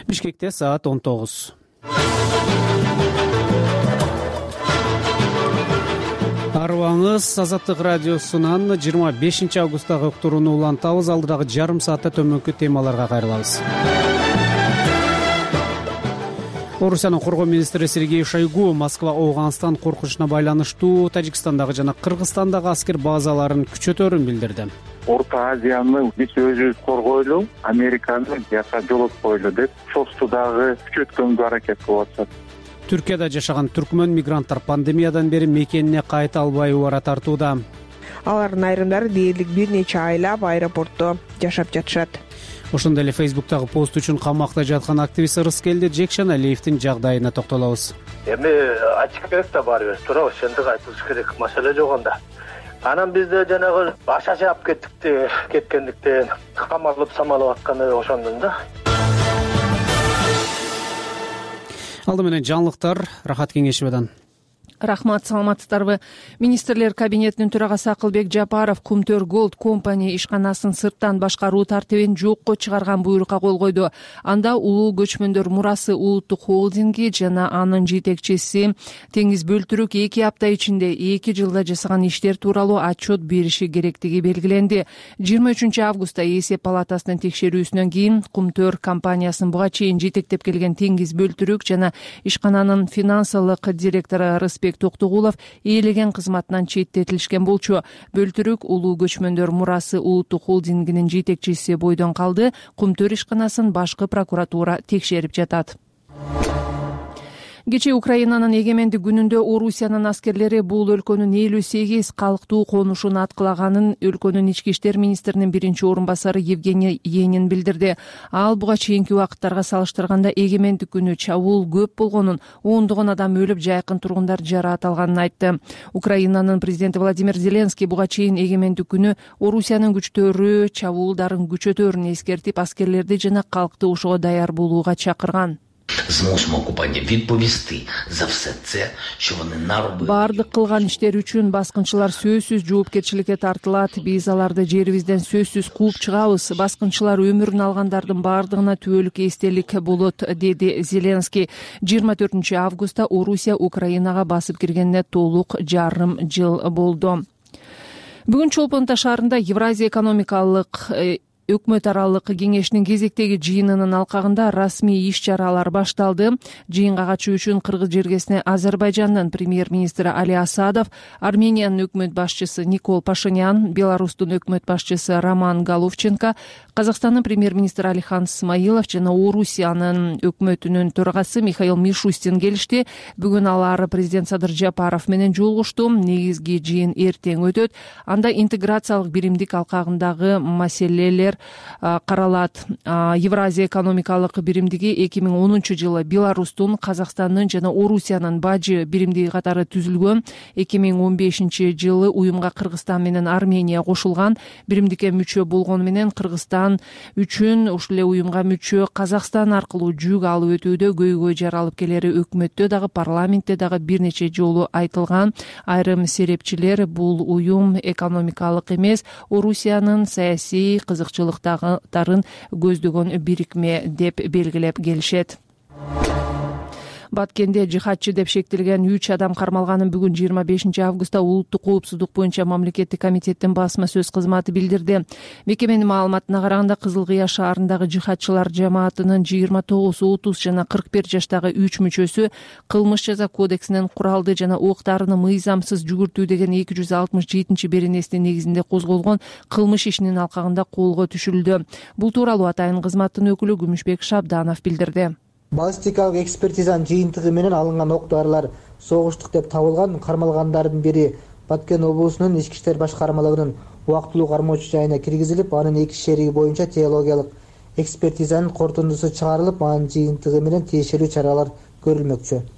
Бишкекте саат 19. Арыбаңыз Азаттык радиосунан 25 августтагы уктурууну улантабыз. Алдыдагы жарым саатта төмөнкү темаларга кайрылабыз. Орусиянын коргоо министри Сергей Шойгу Москва Аугандстан коркунучуна байланыштуу Тажикстандагы жана Кыргызстандагы аскер базаларын күчөтөөрүн билдирди. Орто Азияны биз өзүбүз коргойлу, Американы жакка жолотпойлу деп СОСту дагы күчөткөнгө аракет кылып атышат. Түркияда жашаган түркмөн мигранттар пандемиядан бери мекенине кайта албай убара тартууда. Алардын айрымдары дээрлик бир нече айлап аэропортто жашап жатышат. Ошондой эле Фейсбуктагы пост үчүн камакта жаткан активист Рыскелди Жекшен Алиевдин жагдайына токтолобуз. Эми ачык керек да баары бир туурабы, ошондой айтылыш керек, маселе жок анда. Анан бизде жанагы баша жаап кеткендиктен камалып самалып атканы ошондон да. Алды менен жаңылыктар Рахат Кеңешевадан. Рахмат, саламатсыздарбы. Министрлер кабинетинин төрагасы Акылбек Жапаров Кумтөр Голд компания ишканасын сырттан башкаруу тартибин жокко чыгарган буйрукка кол койду. Анда Улуу көчмөндөр мурасы улуттук холдинги жана анын жетекчиси Теңиз Бөлтүрүк 2 апта ичинде 2 жылда жасаган иштер тууралуу отчет бериши керектиги белгиленди. 23 августта эсеп палатасынын текшерүүсүнөн кийин Кумтөр компаниясын буга чейин жетектеп келген Теңиз Бөлтүрүк жана ишкананын финансылык директору Рыспек Токтогулов ээлеген кызматынан четтетилишкен болчу. Бөлтүрүк Улуу көчмөндөр мурасы улуттук холдингинин жетекчиси бойдон калды. Кумтөр ишканасын башкы прокуратура текшерип жатат. Кечээ Украинанын эгемендик күнүндө Орусиянын аскерлери бул өлкөнүн 58 калктуу конушун аткылаганын өлкөнүн ички иштер министринин биринчи орун басары Евгений Енин билдирди. Ал буга чейинки убакыттарга салыштырганда эгемендик күнү чабуул көп болгонун, ондогон адам өлүп, жайкын тургундар жараат алганын айтты. Украинанын президенти Владимир Зеленский буга чейин эгемендик күнү Орусиянын күчтөрү чабуулдарын күчөтөөрүн эскертип, аскерлерди жана калкты ошого даяр болууга чакырган. Змусимо окупантів відповісти за все це, що вони наробили. Бардык кылган иштер үчүн баскынчылар сөзсүз жоопкерчиликке тартылат. Биз аларды жерибизден сөзсүз кууп чыгабыз. Баскынчылар өмүрүн алгандардын бардыгына түбөлүк эстелик болот, деди Зеленский. 24 августта Орусия Украинага басып киргенине толук жарым жыл болду. Бүгүн Чолпон Ата шаарында Евразия экономикалык Өкмөт аралык кеңешинин кезектеги жыйынынын алкагында расмий иш-чаралар башталды. Жыйынга катышуу үчүн Кыргыз жергесине Азербайжандын премьер-министри Али Асадов, Армениянын өкмөт башчысы Никол Пашинян, Беларустун өкмөт башчысы Роман Головченко, Казакстандын премьер-министри Алихан Смаилов жана Орусиянын өкмөтүнүн төрагасы Михаил Мишустин келишти. Бүгүн алар президент Садыр Жапаров менен жолугушту. Негизги жыйын эртең өтөт. Анда интеграциялык биримдик алкагындагы маселелер каралат. Евразия экономикалык биримдиги 2010 жылы Беларустун, Казакстандын жана Орусиянын бажы биримдиги катары түзүлгөн. 2015 жылы уюмга Кыргызстан менен Армения кошулган. Биримдикке мүчө болгону менен Кыргызстан үчүн ушул эле уюмга мүчө Казакстан аркылуу жүк алып өтүүдө көйгөй жаралып келери өкмөттө дагы парламентте дагы бир нече жолу айтылган. Айрым серепчилер бул уюм экономикалык эмес, Орусиянын саясий кызыкчылыктарын көздөгөн бирикме деп белгилеп келишет. Баткенде жихадчы деп шектелген 3 адам кармалганын бүгүн 25 августта улуттук коопсуздук боюнча мамлекеттик комитеттин басма сөз кызматы билдирди. Мекеменин маалыматына караганда Кызыл Кыя шаарындагы жихадчылар жамаатынын 29, 30 жана 41 жаштагы 3 мүчөсү кылмыш жаза кодексинин куралды жана октарыны мыйзамсыз жүгүртүү деген 267-беренесинин негизинде козголгон кылмыш ишинин алкагында колго түшүрүлдү. Бул тууралуу атайын кызматтын өкүлү Күмүшбек Шабданов билдирди. Баллистикалык экспертизанын жыйынтыгы менен алынган ок-дарылар согуштук деп табылган. Кармалгандардын бири Баткен облусунун ички иштер башкармалыгынын убактылуу кармоочу жайына киргизилип, анын 2 шериги боюнча теологиялык экспертизанын корутундусу чыгарылып, анын жыйынтыгы менен тиешелүү чаралар көрүлмөкчү.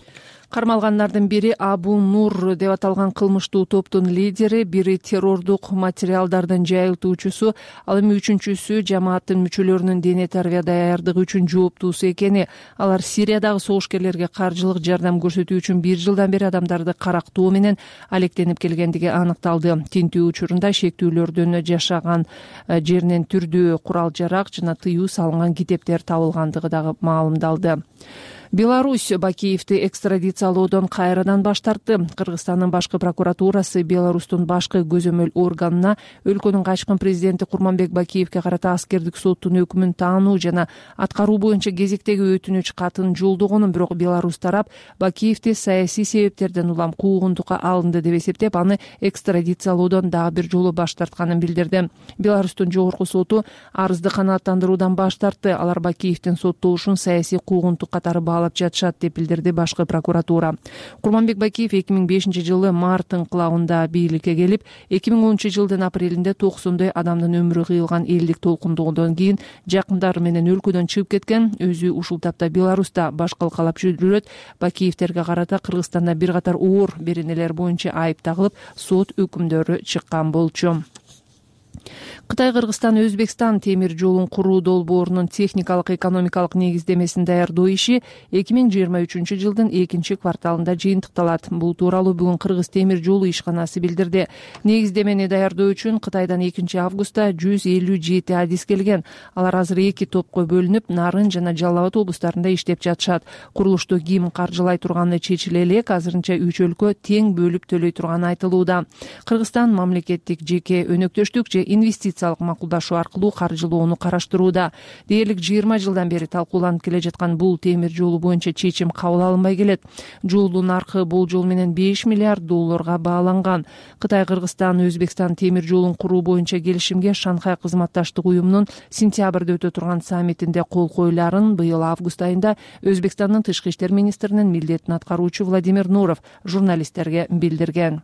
Кармалгандардын бири Абу Нур деп аталган кылмыштуу топтун лидери, бири террордук материалдардын жайылтуучусу, ал эми үчүнчүсү жамааттын мүчөлөрүнүн дене тарбия даярдыгы үчүн жооптуусу экени, алар Сириядагы согушкерлерге каржылык жардам көрсөтүү үчүн 1 жылдан бери адамдарды карактоо менен алектенип келгендиги аныкталды. Тинтүү учурунда шектүүлөрдөн жашаган жеринен түрдүү курал-жарак жана тыюу салынган китептер табылгандыгы дагы маалымдалды. Беларусь Бакиевди экстрадициялоодон кайрадан баш тартты. Кыргызстандын башкы прокуратурасы Беларустун башкы көзөмөл органына өлкөнүн качкын президенти Курманбек Бакиевге карата аскердик соттун өкүмүн таануу жана аткаруу боюнча кезектеги өтүнүч катын жолдогонун, бирок Беларусь тарап Бакиевди саясий себептерден улам куугунтукка алынды деп эсептеп, аны экстрадициялоодон дагы бир жолу баш тартканын билдирди. Беларустун жогорку соту арызды канааттандыруудан баш тартты. Алар Бакиевдин соттолушун саясий куугунтук катары баалап жатышат деп билдирди башкы прокуратура. Курманбек Бакиев 2005-жылы март инкылабында бийликке келип, 2010 жылдын апрелинде 90 адамдын өмүрү кыйылган элдик толкундоодон кийин жакындары менен өлкөдөн чыгып кеткен. Өзү ушул тапта Беларуста баш калкалап жүрөт. Бакиевтерге карата Кыргызстанда бир катар оор беренелер боюнча айып тагылып, сот өкүмдөрү чыккан болчу. Кытай Кыргызстан Өзбекстан темир жолун куруу долбоорунун техникалык экономикалык негиздемесин даярдоо иши 2023 жылдын 2-кварталында жыйынтыкталат. Бул тууралуу бүгүн Кыргыз темир жолу ишканасы билдирди. Негиздемени даярдоо үчүн Кытайдан 2-августта 157 адис келген. Алар азыр 2 топко бөлүнүп, Нарын жана Жалал Абад облустарында иштеп жатышат. Курулушту ким каржылай турганы чечиле элек, азырынча 3 өлкө тең бөлүп төлөй турганы айтылууда. Кыргызстан мамлекеттик жеке өнөктөштүк же инвестициялык макулдашуу аркылуу каржылоону караштырууда. Дээрлик 20 жылдан бери талкууланып келе жаткан бул темир жолу боюнча чечим кабыл алынбай келет. Жолдун наркы болжол менен 5 миллиард долларга бааланган. Кытай Кыргызстан Өзбекстан темир жолун куруу боюнча келишимге Шанхай кызматташтык уюмунун сентябрда өтө турган саммитинде кол коюларын быйыл август айында Өзбекстандын тышкы иштер министринин милдетин аткаруучу Владимир Нуров журналисттерге билдирген.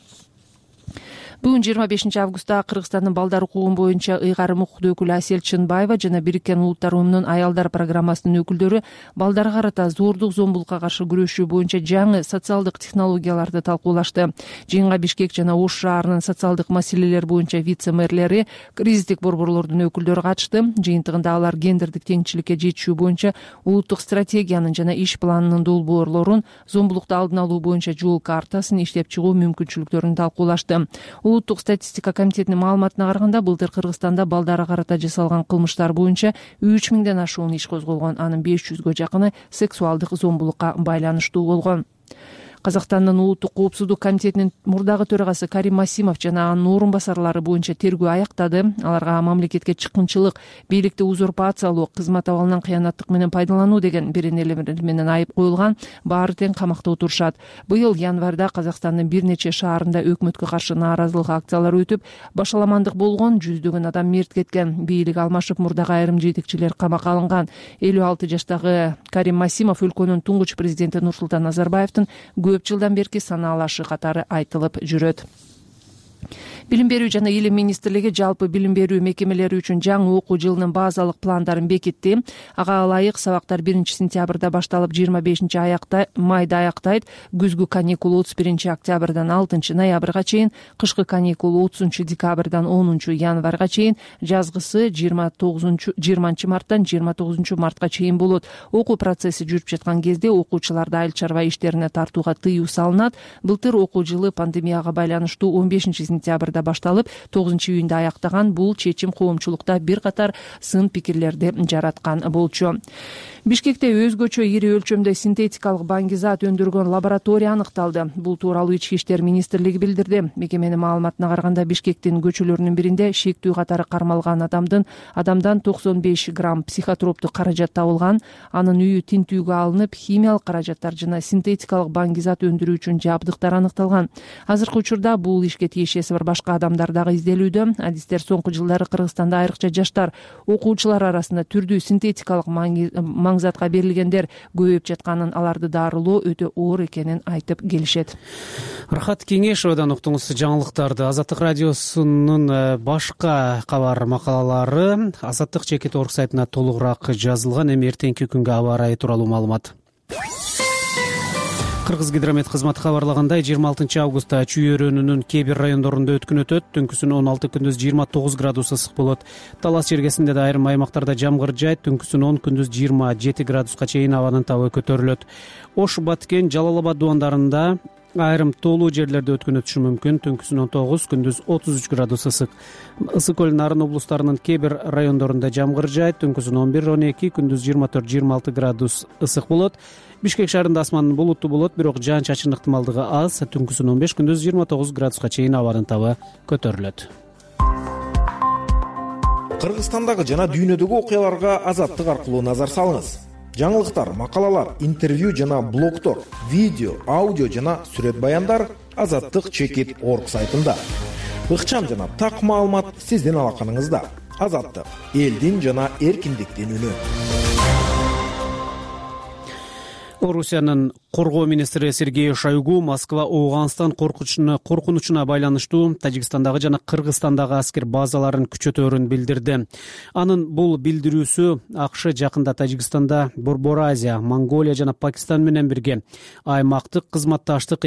Бүгүн 25 августта Кыргызстандын балдар укугу боюнча ыйгарым укуктуу өкүлү Асель Чынбаева жана Бириккен Улуттар уюмунун аялдар программасынын өкүлдөрү балдарга карата зордук зомбулукка каршы күрөшүү боюнча жаңы социалдык технологияларды талкуулашты. Жыйынга Бишкек жана Ош шаарынын социалдык маселелер боюнча вице-мэрлери, кризистик борборлордун өкүлдөрү катышты. Жыйынтыгында алар гендердик теңчиликке жетишүү боюнча улуттук стратегиянын жана иш планынын долбоорлорун, зомбулукту алдын алуу боюнча жол картасын иштеп чыгуу мүмкүнчүлүктөрүн талкуулашты. Улуттук статистика комитетинин маалыматына караганда, былтыр Кыргызстанда балдарга карата жасалган кылмыштар боюнча 3000ден ашуун иш козголгон, анын 500гө жакыны сексуалдык зомбулукка байланыштуу болгон. Казакстандын улуттук коопсуздук комитетинин мурдагы төрагасы Карим Масимов жана анын орун басарлары боюнча тергөө аяктады. Аларга мамлекетке чыккынчылык, бийликти узурпациялоо, кызмат абалынан кыянаттык менен пайдалануу деген беренелер менен айып коюлган. Баары тең камакта отурушат. Быйыл январда Казакстандын бир нече шаарында өкмөткө каршы нааразылык акциялары өтүп, башаламандык болгон, жүздөгөн адам мерт кеткен. Бийлик алмашып, мурдагы айрым жетекчилер камакка алынган. 56 жаштагы Карим Масимов өлкөнүн туңгуч президенти Нурсултан Назарбаевдин көп жылдан берки санаалашы катары айтылып жүрөт. Билим берүү жана илим министрлиги жалпы билим берүү мекемелери үчүн жаңы окуу жылынын базалык пландарын бекитти. Ага ылайык сабактар 1-сентябрда башталып 25 майда аяктайт. Күзгү каникул 31 октябрдан 6 ноябрга чейин, кышкы каникул 30 декабрдан 10 январга чейин, жазгысы 20 марттан 29 мартка чейин болот. Окуу процесси жүрүп жаткан кезде окуучуларды айыл чарба иштерине тартууга тыюу салынат. Былтыр окуу жылы пандемияга байланыштуу 15 сентябрда башталып, 9-июнда аяктаган. Бул чечим коомчулукта бир катар сын пикирлерди жараткан болчу. Бишкекте өзгөчө ири өлчөмдө синтетикалык баңгизат өндүргөн лаборатория аныкталды. Бул тууралуу Ички иштер министрлиги билдирди. Мекеменин маалыматына караганда, Бишкектин көчөлөрүнүн биринде шектүү катары кармалган адамдан 95 грамм психотроптук каражат табылган. Анын үйү тинтүүгө алынып, химиялык каражаттар жана синтетикалык баңгизат өндүрүү үчүн жабдыктар аныкталган. Азыркы учурда бул ишке тиешеси бар башка адамдар дагы изделүүдө. Адистер соңку жылдары Кыргызстанда айрыкча жаштар, окуучулар арасында түрдүү синтетикалык маңзатка берилгендер көбөйүп жатканын, аларды дарылоо өтө оор экенин айтып келишет. Рахат Кеңешовадан уктуңуз жаңылыктарды. Азаттык радиосунун башка кабар макалалары Азаттык.org сайтына толугураак жазылган. Эми эртеңки күнгө аба ырайы тууралуу маалымат. Кыргызгидромет кызматы кабарлагандай 26 августта Чүй-Өрөөнүнүн кээ бир райондорунда өткүн өтөт. Түнкүсүн 16, күндүз 29 градус ысык болот. Талас жергесинде да айрым аймактарда жамгыр жаайт. Түнкүсүн 10, күндүз 27 градуска чейин абанын табы көтөрүлөт. Ош, Баткен, Жалал Абад дубандарында айрым тоолуу жерлерде өткөн өтүшү мүмкүн. Түнкүсүн 19, күндүз 33 градус ысык. Ысык көл Нарын облустарынын кээ бир райондорунда жамгыр жаайт. Түнкүсүн 11, 12, күндүз 24-26 градус ысык болот. Бишкек шаарында асман булуттуу болот, бирок жаан-чачын ыктымалдыгы аз. Түнкүсүн 15, күндүз 29 градуска чейин абанын табы көтөрүлөт. Кыргызстандагы жана дүйнөдөгү окуяларга Азаттык аркылуу назар салыңыз. Жаңылыктар, макалалар, интервью жана блогтор, видео, аудио жана сүрөт баяндар azаттык.org сайтында. Ыкчам жана так маалымат сиздин алаканыңызда. Азаттык — элдин жана эркиндиктин үнү. Орусиянын коргоо министри Сергей Шойгу Москва Ооганстан коркунучуна байланыштуу Тажикстандагы жана Кыргызстандагы аскер базаларын күчөтөөрүн билдирди. Анын бул билдирүүсү АКШ жакында Тажикстанда Борбор-Азия, Монголия жана Пакистан менен бирге аймактык кызматташтык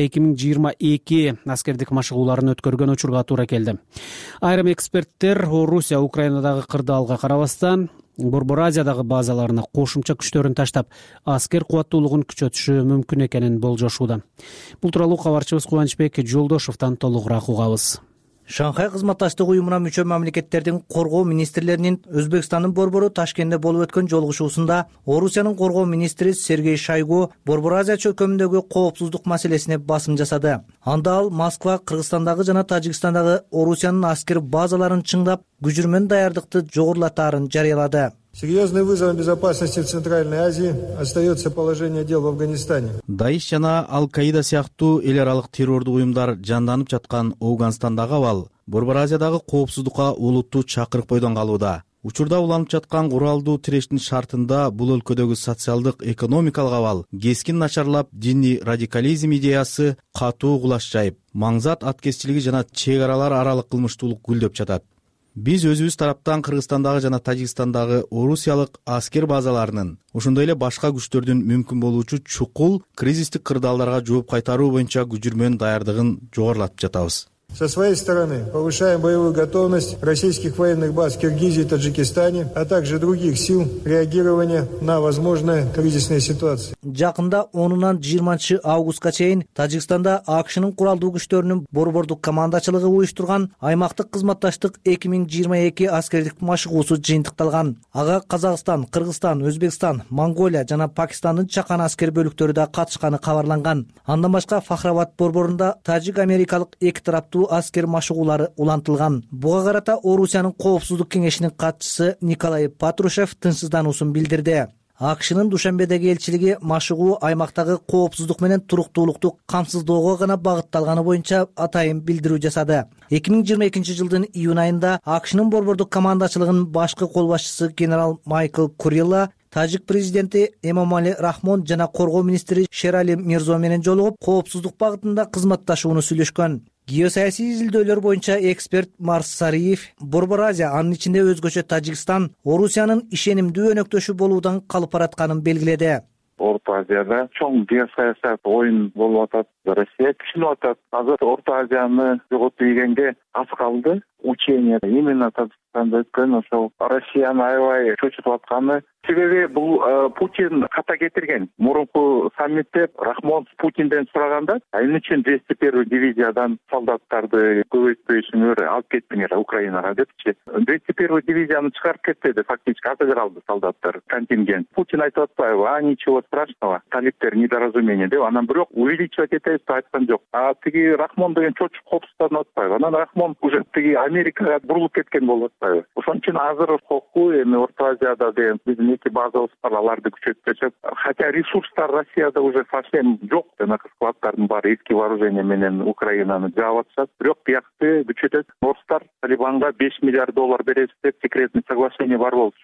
2022 аскердик машыгууларын өткөргөн учурга туура келди. Айрым эксперттер Орусия Украинадагы кырдаалга карабастан Борбор-Азиядагы базаларына кошумча күчтөрүн таштап, аскер кубаттуулугун күчөтүшү мүмкүн экенин болжошууда. Бул тууралуу кабарчыбыз Кубанычбек Жолдошовдон толугураак угабыз. Шанхай кызматташтык уюмуна мүчө мамлекеттердин коргоо министрлеринин Өзбекстандын борбору Ташкентте болуп өткөн жолугушуусунда Орусиянын коргоо министри Сергей Шойгу Борбор-Азия чөкөмүндөгү коопсуздук маселесине басым жасады. Анда ал Москва, Кыргызстандагы жана Тажикстандагы Орусиянын аскер базаларын чыңдап, күжүрмөн даярдыкты жогорулатаарын жарыялады. Серьезным вызовом безопасности в Центральной Азии остается положение дел в Афганистане. Даиш жана Ал-Каида сыяктуу эл аралык террордук уюмдар жанданып жаткан Ооганстандагы абал Борбор-Азиядагы коопсуздукка улуттуу чакырык бойдон калууда. Учурда уланып жаткан куралдуу тирештин шартында бул өлкөдөгү социалдык экономикалык абал кескин начарлап, диний радикализм идеясы катуу кулаш жайып, маңзат аткезчилиги жана чек аралар аралык кылмыштуулук гүлдөп жатат. Биз өзүбүз тараптан Кыргызстандагы жана Тажикстандагы орусиялык аскер базаларынын, ошондой эле башка күчтөрдүн мүмкүн болуучу чукул кризистик кырдаалдарга жооп кайтаруу боюнча күжүрмөн даярдыгын жогорулатып жатабыз. Со своей стороны повышаем боевую готовность российских военных баз в Киргизии и Таджикистане, а также других сил реагирования на возможные кризисные ситуации. Жакында 10-нан 20 августка чейин Тажикстанда АКШнын куралдуу күчтөрүнүн борбордук командачылыгы уюштурган аймактык кызматташтык 2022 аскердик машыгуусу жыйынтыкталган. Ага Казакстан, Кыргызстан, Өзбекстан, Монголия жана Пакистандын чакан аскер бөлүктөрү да катышканы кабарланган. Андан башка Фахрабад борборунда тажик-америкалык эки тараптуу аскер машыгуулары улантылган. Буга карата Орусиянын коопсуздук кеңешинин катчысы Николай Патрушев тынчсыздануусун билдирди. АКШнын Душанбедеги элчилиги машыгуу аймактагы коопсуздук менен туруктуулукту камсыздоого гана багытталганы боюнча атайын билдирүү жасады. 2022 жылдын июнь айында АКШнын борбордук командачылыгынын башкы кол башчысы генерал Майкл Курилла Тажик президенти Эмомали Рахмон жана коргоо министри Шерали Мирзо менен жолугуп, коопсуздук багытында кызматташууну сүйлөшкөн. Геосаясий изилдөөлөр боюнча эксперт Марс Сариев Борбор-Азия, анын ичинде өзгөчө Тажикстан, Орусиянын ишенимдүү өнөктөшү болуудан калып баратканын белгиледи. Орто Азияда чоң геосаясат оюн болуп атат. Россия күчүнүп атат. Азыр Орто Азияны жоготуу дегенге аз калды. Учение именно Татарстанда өткөн ошол Россияны аябай чочутуп атканы. Себеби бул Путин ката кетирген. Мурунку саммитте Рахмон Путинден сураганда, эмне үчүн 201 дивизиядан солдаттарды көбөйтпөйсүңөр, алып кетпеңер Украинага депчи. 201 дивизияны чыгарып кетти, фактически азыр калды солдаттар, контингент. Путин айтып атпайбы, ничего страшного, талиптер недоразумение деп, анан бирок увеличивать этебиз деп айткан жок. А тиги Рахмон деген чочуп копсузданып атпайбы. Анан Рахмон уже тиги Америкага бурулуп кеткен болуп атпайбы. Ошон үчүн азыр кокку эми Орто Азияда деген биздин эки базабыз бар, аларды күчөтпөсөк, хотя ресурстар Россияда уже совсем жок, жана складдардын баары эски вооружение менен Украинаны жаап атышат. Бирок биякты күчөтөт. Орустар Талибанга $5 миллиард беребиз деп секретный соглашение бар болчу.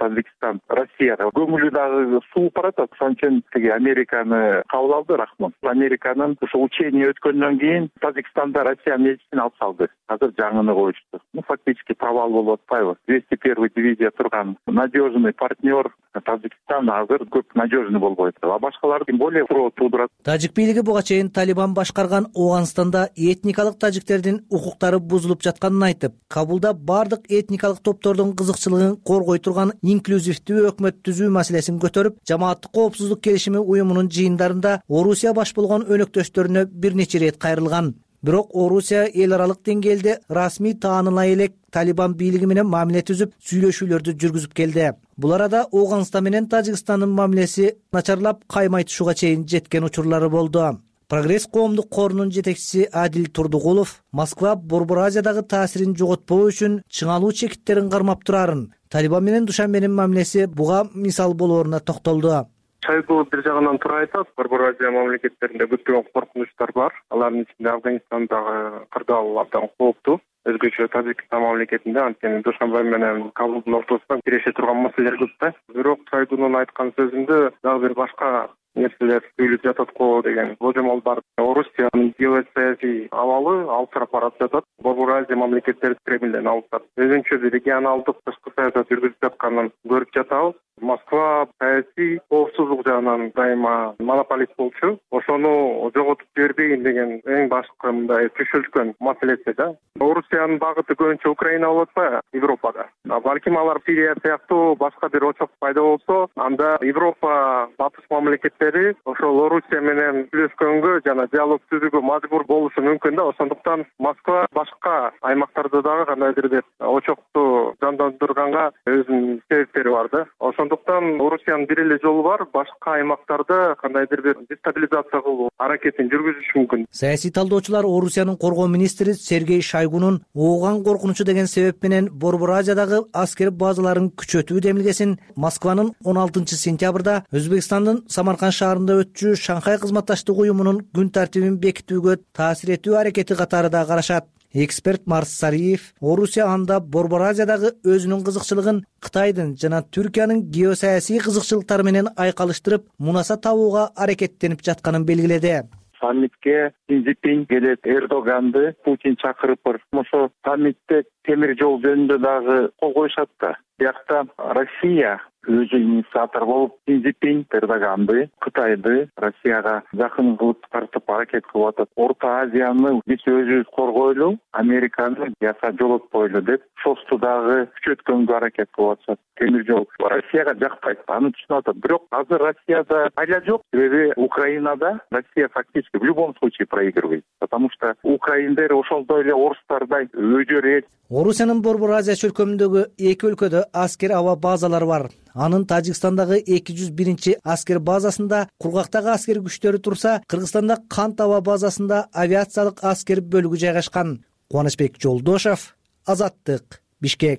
Тажикстан Россияга көмүлү дагы сууп баратат. Ошон үчүн тиги Американы кабыл алды Рахмон. Американын ошо учение өткөндөн кийин Тажикстанда Россиянын элчисин алып салды. Азыр жаңыны коюшту. Фактически провал болуп атпайбы? 201 дивизия турган надежный партнер Тажикстан азыр көп надежный болбойт. А башкалар тем более суроо туудурат. Тажик бийлиги буга чейин Талибан башкарган Ооганстанда этникалык тажиктердин укуктары бузулуп жатканын айтып, Кабулда бардык этникалык топтордун кызыкчылыгын коргой турган инклюзивдүү өкмөт түзүү маселесин көтөрүп, жамааттык коопсуздук келишими уюмунун жыйындарында Орусия баш болгон өнөктөштөрүнө бир нече ирет кайрылган. Бирок Орусия эл аралык деңгээлде расмий таанылай элек Талибан бийлиги менен мамиле түзүп, сүйлөшүүлөрдү жүргүзүп келди. Бул арада Ооганстан менен Тажикстандын мамилеси начарлап каймай тушууга чейин жеткен учурлары болду. Прогресс коомдук корунун жетекчиси Адил Турдугулов Москва Борбор Азиядагы таасирин жоготпоо үчүн чыңалуу чекиттерин кармап турарын, Талибан менен Душанбенин мамилеси буга мисал болооруна токтолду. Шойгу бир жагынан туура айтат. Борбор Азия мамлекеттеринде көптөгөн коркунучтар бар. Алардын ичинде Афганистандагы кырдаал абдан кооптуу. Өзгөчө Тажикстан мамлекетинде анткени Душанбе менен Кабулдун ортосунда тиреше турган маселелер көп да. Бирок Шойгунун айткан сөзүндө дагы бир башка нерселер сүйлөп жатат го деген божомол бар. Орусиянын геосаясий абалы алсырап барып жатат. Борбор Азия мамлекеттери Кремлден алып өзүнчө регионалдык тышкы саясат жүргүзүп жатканын көрүп жатабыз. Москва саясий коопсуздук жагынан дайыма монополист болчу. Ошону жоготуп жибербейин деген эң башкы мындай түшүлгөн маселеси да. Орусиянын багыты көбүнчө Украина болуп атпайбы? Европада. Балким алар Сирия сыяктуу башка бир очок пайда болсо, анда Европа батыш мамлекеттери ошол Орусия менен сүйлөшкөнгө жана диалог түзүүгө мажбур болушу мүмкүн да. Ошондуктан Москва башка аймактарда дагы кандайдыр бир очокту жандандырганга өзүнүн себептери бар да. Ошондуктан Орусиянын бир эле жолу бар, башка аймактарда кандайдыр бир дестабилизация кылуу аракетин жүргүзүш мүмкүн. Саясий талдоочулар Орусиянын коргоо министри Сергей Шойгунун Ооган коркунучу деген себеп менен Борбор Азиядагы аскер базаларын күчөтүү демилгесин Москванын 16-сентябрда Өзбекстандын Самарканд шаарында өтчү Шанхай кызматташтык уюмунун күн тартибин бекитүүгө таасир этүү аракети катары да карашат. Эксперт Марс Сариев Орусия анда Борбор Азиядагы өзүнүн кызыкчылыгын Кытайдын жана Түркиянын геосаясий кызыкчылыктары менен айкалыштырып, мунаса табууга аракеттенип жатканын белгиледи. Саммитке Си Цзиньпин келет, Эрдоганды Путин чакырып, ошо саммитте темир жол жөнүндө дагы кол коюшат да. Биякта Россия өзү инициатор болуп, Си Цзиньпин Эрдоганды, Кытайды Россияга жакын кылып тартып аракет кылып атат. Орто Азияны биз өзүбүз коргойлу, Американы жаса жолотпойлу деп шосту дагы күчөткөнгө аракет кылып атышат. Темир жол Россияга жакпайт, аны түшүнүп атат. Бирок азыр Россияда айла жок, себеби Украинада Россия фактически в любом случае проигрывает, потому что украиндер ошондой эле орустардай өжөр эл. Орусиянын Борбор Азия чөлкөмүндөгү эки өлкөдө аскер аба базалары бар. Анын Тажикстандагы 201 аскер базасында кургактагы аскер күчтөрү турса, Кыргызстанда Кант аба базасында авиациялык аскер бөлүгү жайгашкан. Кубанычбек Жолдошов, Азаттык, Бишкек.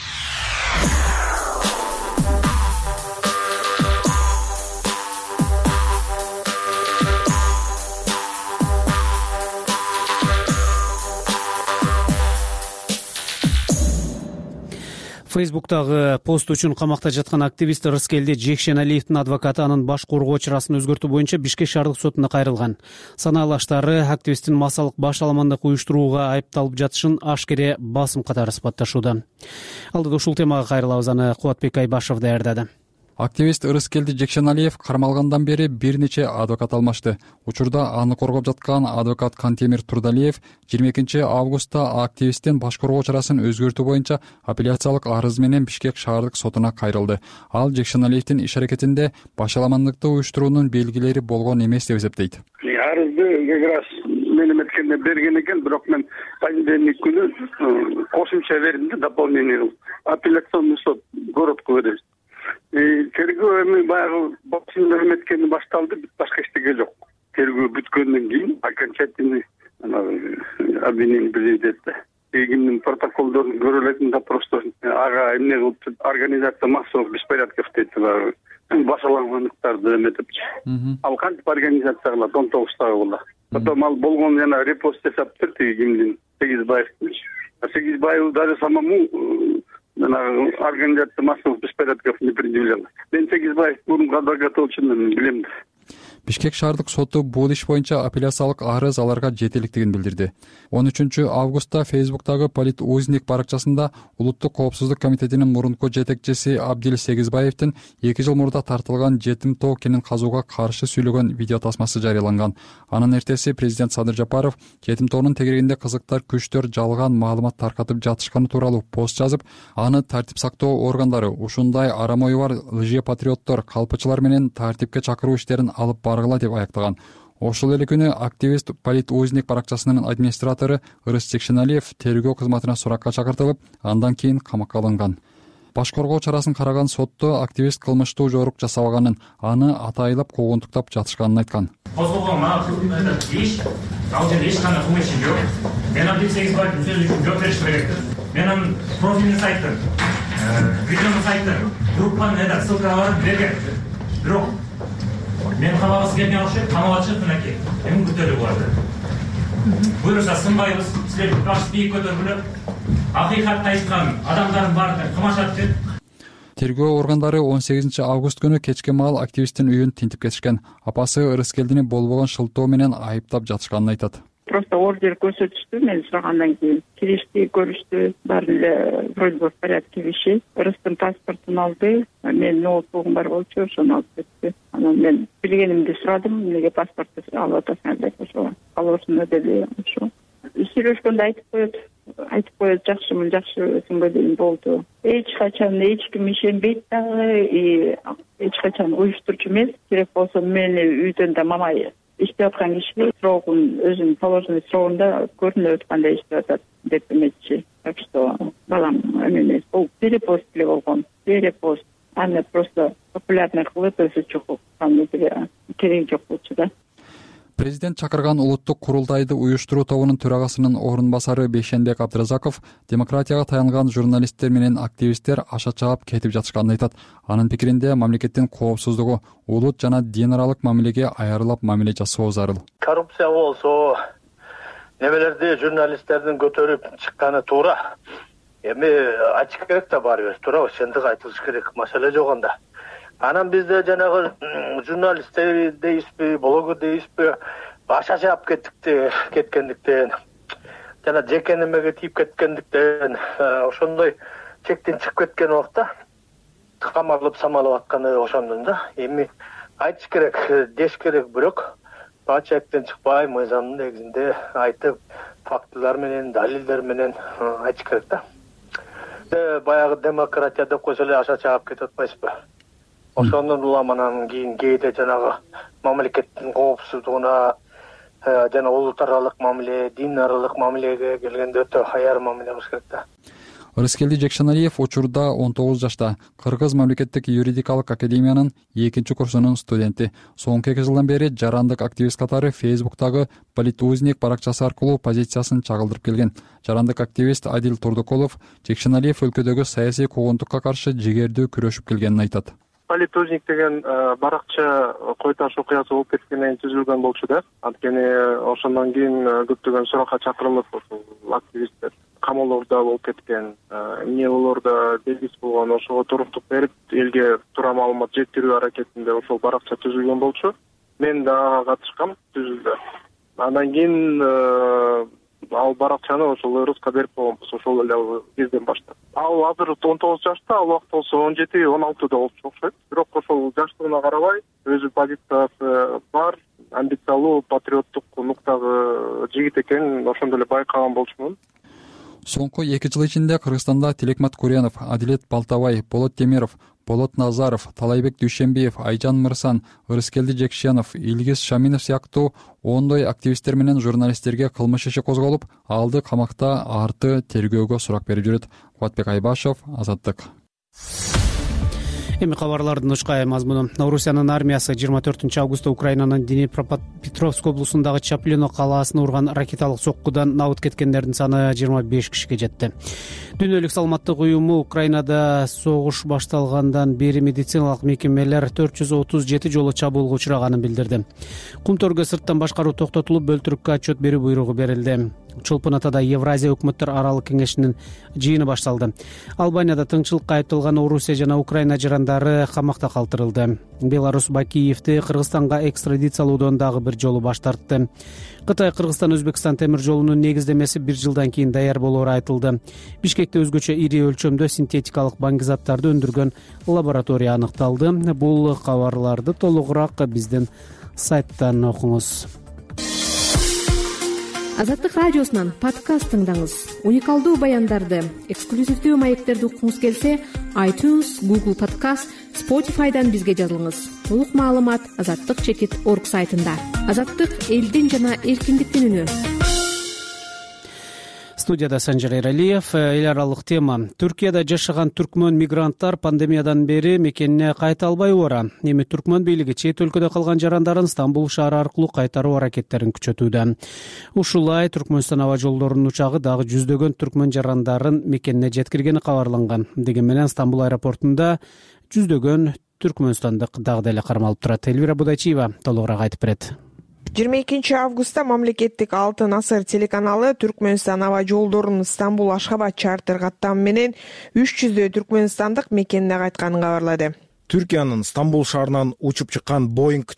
Фейсбуктагы пост үчүн камакта жаткан активист Рыскелди Жекшеналиевдин адвокаты анын баш коргоо чарасын өзгөртүү боюнча Бишкек шаардык сотуна кайрылган. Санаалаштары активисттин массалык баш аламандык уюштурууга айыпталып жатышын ашкере басым катары сыпатташууда. Алдыда ушул темага кайрылабыз, аны Кубатбек Айбашев даярдады. Активист Рыскелди Жекшеналиев кармалгандан бери бир нече адвокат алмашты. Учурда аны коргоп жаткан адвокат Кантемир Турдалиев 22 августта активисттин баш коргоо чарасын өзгөртүү боюнча апелляциялык арыз менен Бишкек шаардык сотуна кайрылды. Ал Жекшеналиевдин иш аракетинде баш аламандыкты уюштуруунун белгилери болгон эмес деп эсептейт. Арызды как раз мен эметкенде берген экен, бирок мен понедельник күнү кошумча бердим да, дополнение. Апелляционный суд городко берди. Тергөө эми баягы башында эметкени башталды, башка эчтеке жок. Тергөө бүткөндөн кийин окончательный обвинение берилди. Кимдин протоколдорун көрө элек да, просто ага эмне кылып организация массовых беспорядков дейт, башалангандыктарды эметип. Ал кантип организация кылат 19-тагы була. Потом ал болгон жана репост жасап берди кимдин Сегизбаевдин. Сегизбаев даже самому жанагы организация массовых беспорядков не предъявляла. Мен Сегизбаев мурунку адвокат болчумун, билем да. Бишкек шаардык соту бул иш боюнча апелляциялык арыз аларга жетерликтигин билдирди. 13-августта Facebook'тагы Политузник баракчасында Улуттук коопсуздук комитетинин мурунку жетекчиси Абдил Сегизбаевдин 2 жыл мурда тартылган жетим тоо кенин казууга каршы сүйлөгөн видео тасмасы жарыяланган. Анын эртеси президент Садыр Жапаров жетим тоонун тегерегинде кызыктар күчтөр жалган маалымат таркатып жатышканы тууралуу пост жазып, аны тартип сактоо органдары ушундай арам ою бар лжепатриоттор, калпчылар менен тартипке чакыруу иштерин алып баргыла деп аяктаган. Ошол эле күнү активист Политузник баракчасынын администратору Ырыс Жекшеналиев тергөө кызматына суракка чакыртылып, андан кийин камакка алынган. Баш коргоо чарасын караган сотто активист кылмыштуу жорук жасабаганын, аны атайлап куугунтуктап жатышканын айткан. Козголгон иш, ал жерде эч кандай кылмыш жок. Мен Абдил Сегизбаевдин сөзү үчүн жооп бериш керек. Мен анын профилин сайттым, видеону сайттым, группанын ссылкаларын берген. Бирок мен кабагысы келген окшойт, камалга чыгып мынакей, эми күтөлү буларды. Буюрса сынбайбыз, силер баш бийик көтөргүлө, акыйкатты айткан адамдардын баарын кымашат деп. Тергөө органдары 18 август күнү кечке маал активисттин үйүн тинтип кетишкен. Апасы Ырыскелдини болбогон шылтоо менен айыптап жатышканын айтат. Просто ордер көрсөтүштү, мен сурагандан кийин киришти, көрүштү, баары эле вроде бы в порядке вещей. Ырыстын паспортун алды, мен ноутбугум бар болчу, ошону алып кетти. Анан мен билгенимди сурадым, эмнеге паспорту алып атасың деп, ошо алып деди, ошо. Сүйлөшкөндө айтып коет, жакшымын, жакшысыңбы дейм, болду. Эч качан эч ким ишенбейт дагы, эч качан уюштурчу эмес. Керек болсо мени үйдөн да мамай иштеп аткан киши срогун өзүнүн положенный срогунда көрүнүп өткөндөй иштеп атат деп эметчи. Так что балам эмес, бул перепост эле болгон. Перепост. Аны просто популярный кылып өзү чогуу. Кереги жок болчу да. Президент чакырган улуттук курултайды уюштуруу тобунун төрагасынын орун басары Бейшенбек Абдыразаков демократияга таянган журналисттер менен активисттер аша чаап кетип жатышканын айтат. Анын пикиринде мамлекеттин коопсуздугу улут жана дин аралык мамилеге аярылап мамиле жасоо зарыл. Коррупция болсо немелерди журналисттердин көтөрүп чыкканы туура. Эми ачык керек да баары бир туура, ошентип айтылыш керек, маселе жок анда. Анан бизде жанагы журналисттер дейбизби, блогер дейбизби, баша жаап кеткендиктен, жана жекенемеге тийип кеткендиктен, ошондой чектен чыгып кеткен убакта камалып самалып атканы ошондон да. Эми айтыш керек, деш керек, бирок баа чектен чыкпай, мыйзамдын негизинде айтып, фактылар менен, далилдер менен айтыш керек да. Баягы демократия деп койсо эле аша чаап кетип атпайсызбы? Ошондон улам анан кийин кээде жанагы мамлекеттин коопсуздугуна жана улут аралык мамиле, дин аралык мамилеге келгенде өтө аяр мамиле кылыш керек да. Ырыскелди Жекшеналиев учурда 19 жашта, Кыргыз мамлекеттик юридикалык академиянын 2-курсунун студенти. Соңку 2 жылдан бери жарандык активист катары Facebook'тагы Политузник баракчасы аркылуу позициясын чагылдырып келген. Жарандык активист Адил Турдукулов Жекшеналиев өлкөдөгү саясий куугунтукка каршы жигердүү күрөшүп келгенин айтат. Политузник деген баракча кой таш окуясы болуп кеткенден кийин түзүлгөн болчу да. Анткени ошондон кийин көптөгөн суракка чакырылып активисттер камоолордо болуп кеткен, эмне болордо белгисиз болгон, ошого туруктук берип, элге туура маалымат жеткирүү аракетинде ошол баракча түзүлгөн болчу. Мен да катышкам түзүлдү. Андан кийин ал баракчаны ошол Ырыска берип койгонбуз, ошол эле кезден баштап. Ал азыр 19 жашта, ал убакта болсо 17-16 болчу окшойт. Бирок ошол жаштыгына карабай, өзү позициясы бар, амбициялуу, патриоттук нуктагы жигит экенин ошондо эле байкаган болчумун. Соңку 2 жыл ичинде Кыргызстанда Тилекмат Куренов, Адилет Балтабай, Болот Темиров, Болот Назаров, Талайбек Дүйшенбиев, Айжан Мырсан, Ырыскелди Жекшенов, Илгиз Шаминов сыяктуу ондой активисттер менен журналисттерге кылмыш иши козголуп, алды камакта, арты тергөөгө сурак берип жүрөт. Кубатбек Айбашев, Азаттык. Эми кабарлардын ушкай мазмуну. Орусиянын армиясы 24 августта Украинанын Днепропетровск облусундагы Чаплино калаасын урган ракеталык соккудан набыт кеткендердин саны 25 кишиге жетти. Дүйнөлүк саламаттык уюму Украинада согуш башталгандан бери медициналык мекемелер 437 жолу чабуулга учраганын билдирди. Кумтөргө сырттан башкаруу токтотулуп, бөлтүрүккө отчет берүү буйругу берилди. Чолпон Атада Евразия өкмөттөр аралык кеңешинин жыйыны башталды. Албанияда тыңчылыкка айыпталган Орусия жана Украина жарандары камакта калтырылды. Беларусь Бакиевди Кыргызстанга экстрадициялоодон дагы бир жолу баш тартты. Кытай Кыргызстан Өзбекстан темир жолунун негиздемеси 1 жылдан кийин даяр болоору айтылды. Бишкекте өзгөчө ири өлчөмдө синтетикалык баңгизаттарды өндүргөн лаборатория аныкталды. Бул кабарларды толугураак биздин сайттан окуңуз. Азаттык радиосунан подкаст тыңдаңыз. Уникалдуу баяндарды, эксклюзивдүү маектерди уккуңуз келсе, iTunes, Google Podcast, Spotify'дан бизге жазылыңыз. Толук маалымат azattik.org сайтында. Азаттык — элдин жана эркиндиктин үнү. Студияда Санжар Эралиев. Эл аралык тема. Түркияда жашаган түркмөн мигранттар пандемиядан бери мекенине кайта албай бара. Эми түркмөн бийлиги чет өлкөдө калган жарандарын Стамбул шаары аркылуу кайтаруу аракеттерин күчөтүүдө. Ушулай Түркмөнстан аба жолдорунун учагы дагы жүздөгөн түркмөн жарандарын мекенине жеткиргени кабарланган. Деген менен Стамбул аэропортунда жүздөгөн түркмөнстандык дагы деле кармалып турат. Элвира Будайчиева толугураак айтып берет. 22 августта мамлекеттик Алтын Асыр телеканалы Түркмөнстан аба жолдорунун Стамбул Ашхабад чартер каттамы менен 300 түркмөнстандык мекенине кайтканын кабарлады. Түркиянын Стамбул шаарынан учуп чыккан Boeing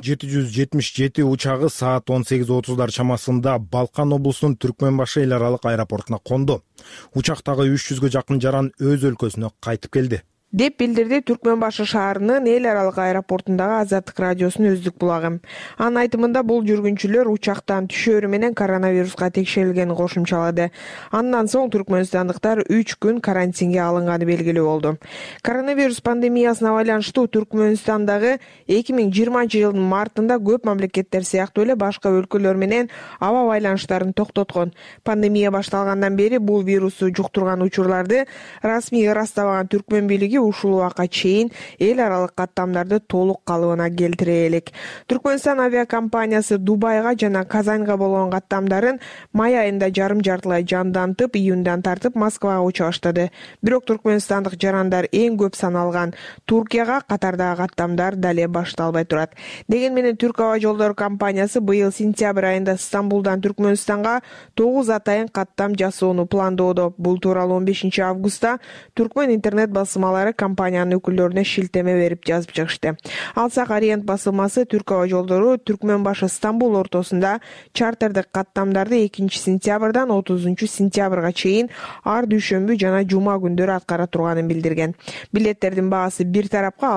777 учагы саат 18:30 чамасында Балкан облусунун Түркмөнбашы эл аралык аэропортуна конду. Учактагы 300гө жакын жаран өз өлкөсүнө кайтып келди деп билдирди Түркмөнбашы шаарынын эл аралык аэропортундагы Азаттык радиосунун өздүк булагы. Анын айтымында бул жүргүнчүлөр учактан түшөөрү менен коронавируска текшерилгенин кошумчалады. Андан соң түркмөнстандыктар 3 күн карантинге алынганы белгилүү болду. Коронавирус пандемиясына байланыштуу Түркмөнстандагы 2020 жылдын мартында көп мамлекеттер сыяктуу эле башка өлкөлөр менен аба байланыштарын токтоткон. Пандемия башталгандан бери бул вирусту жуктурган учурларды расмий ырастабаган түркмөн бийлиги ушул убакка чейин эл аралык каттамдарды толук калыбына келтире элек. Түркмөнстан авиакомпаниясы Дубайга жана Казанга болгон каттамдарын май айында жарым-жартылай жандантып, июндан тартып Москвага уча баштады. Бирок түркмөнстандык жарандар эң көп саналган Туркияга катардагы каттамдар дале башталбай турат. Деген менен Түрк аба жолдору компаниясы быйыл сентябрь айында Стамбулдан Түркмөнстанга 9 атайын каттам жасоону пландоодо. Бул тууралуу 15 августта түркмөн интернет басылмалары компаниянын өкүлдөрүнө шилтеме берип жазып чыгышты. Алсак Ориент басылмасы Түрк аба жолдору Түркмөнбашы Стамбул ортосунда чартердик каттамдарды 2 сентябрдан 30 сентябрга чейин ар дүйшөмбү жана жума күндөрү аткара турганын билдирген. Билеттердин баасы бир тарапка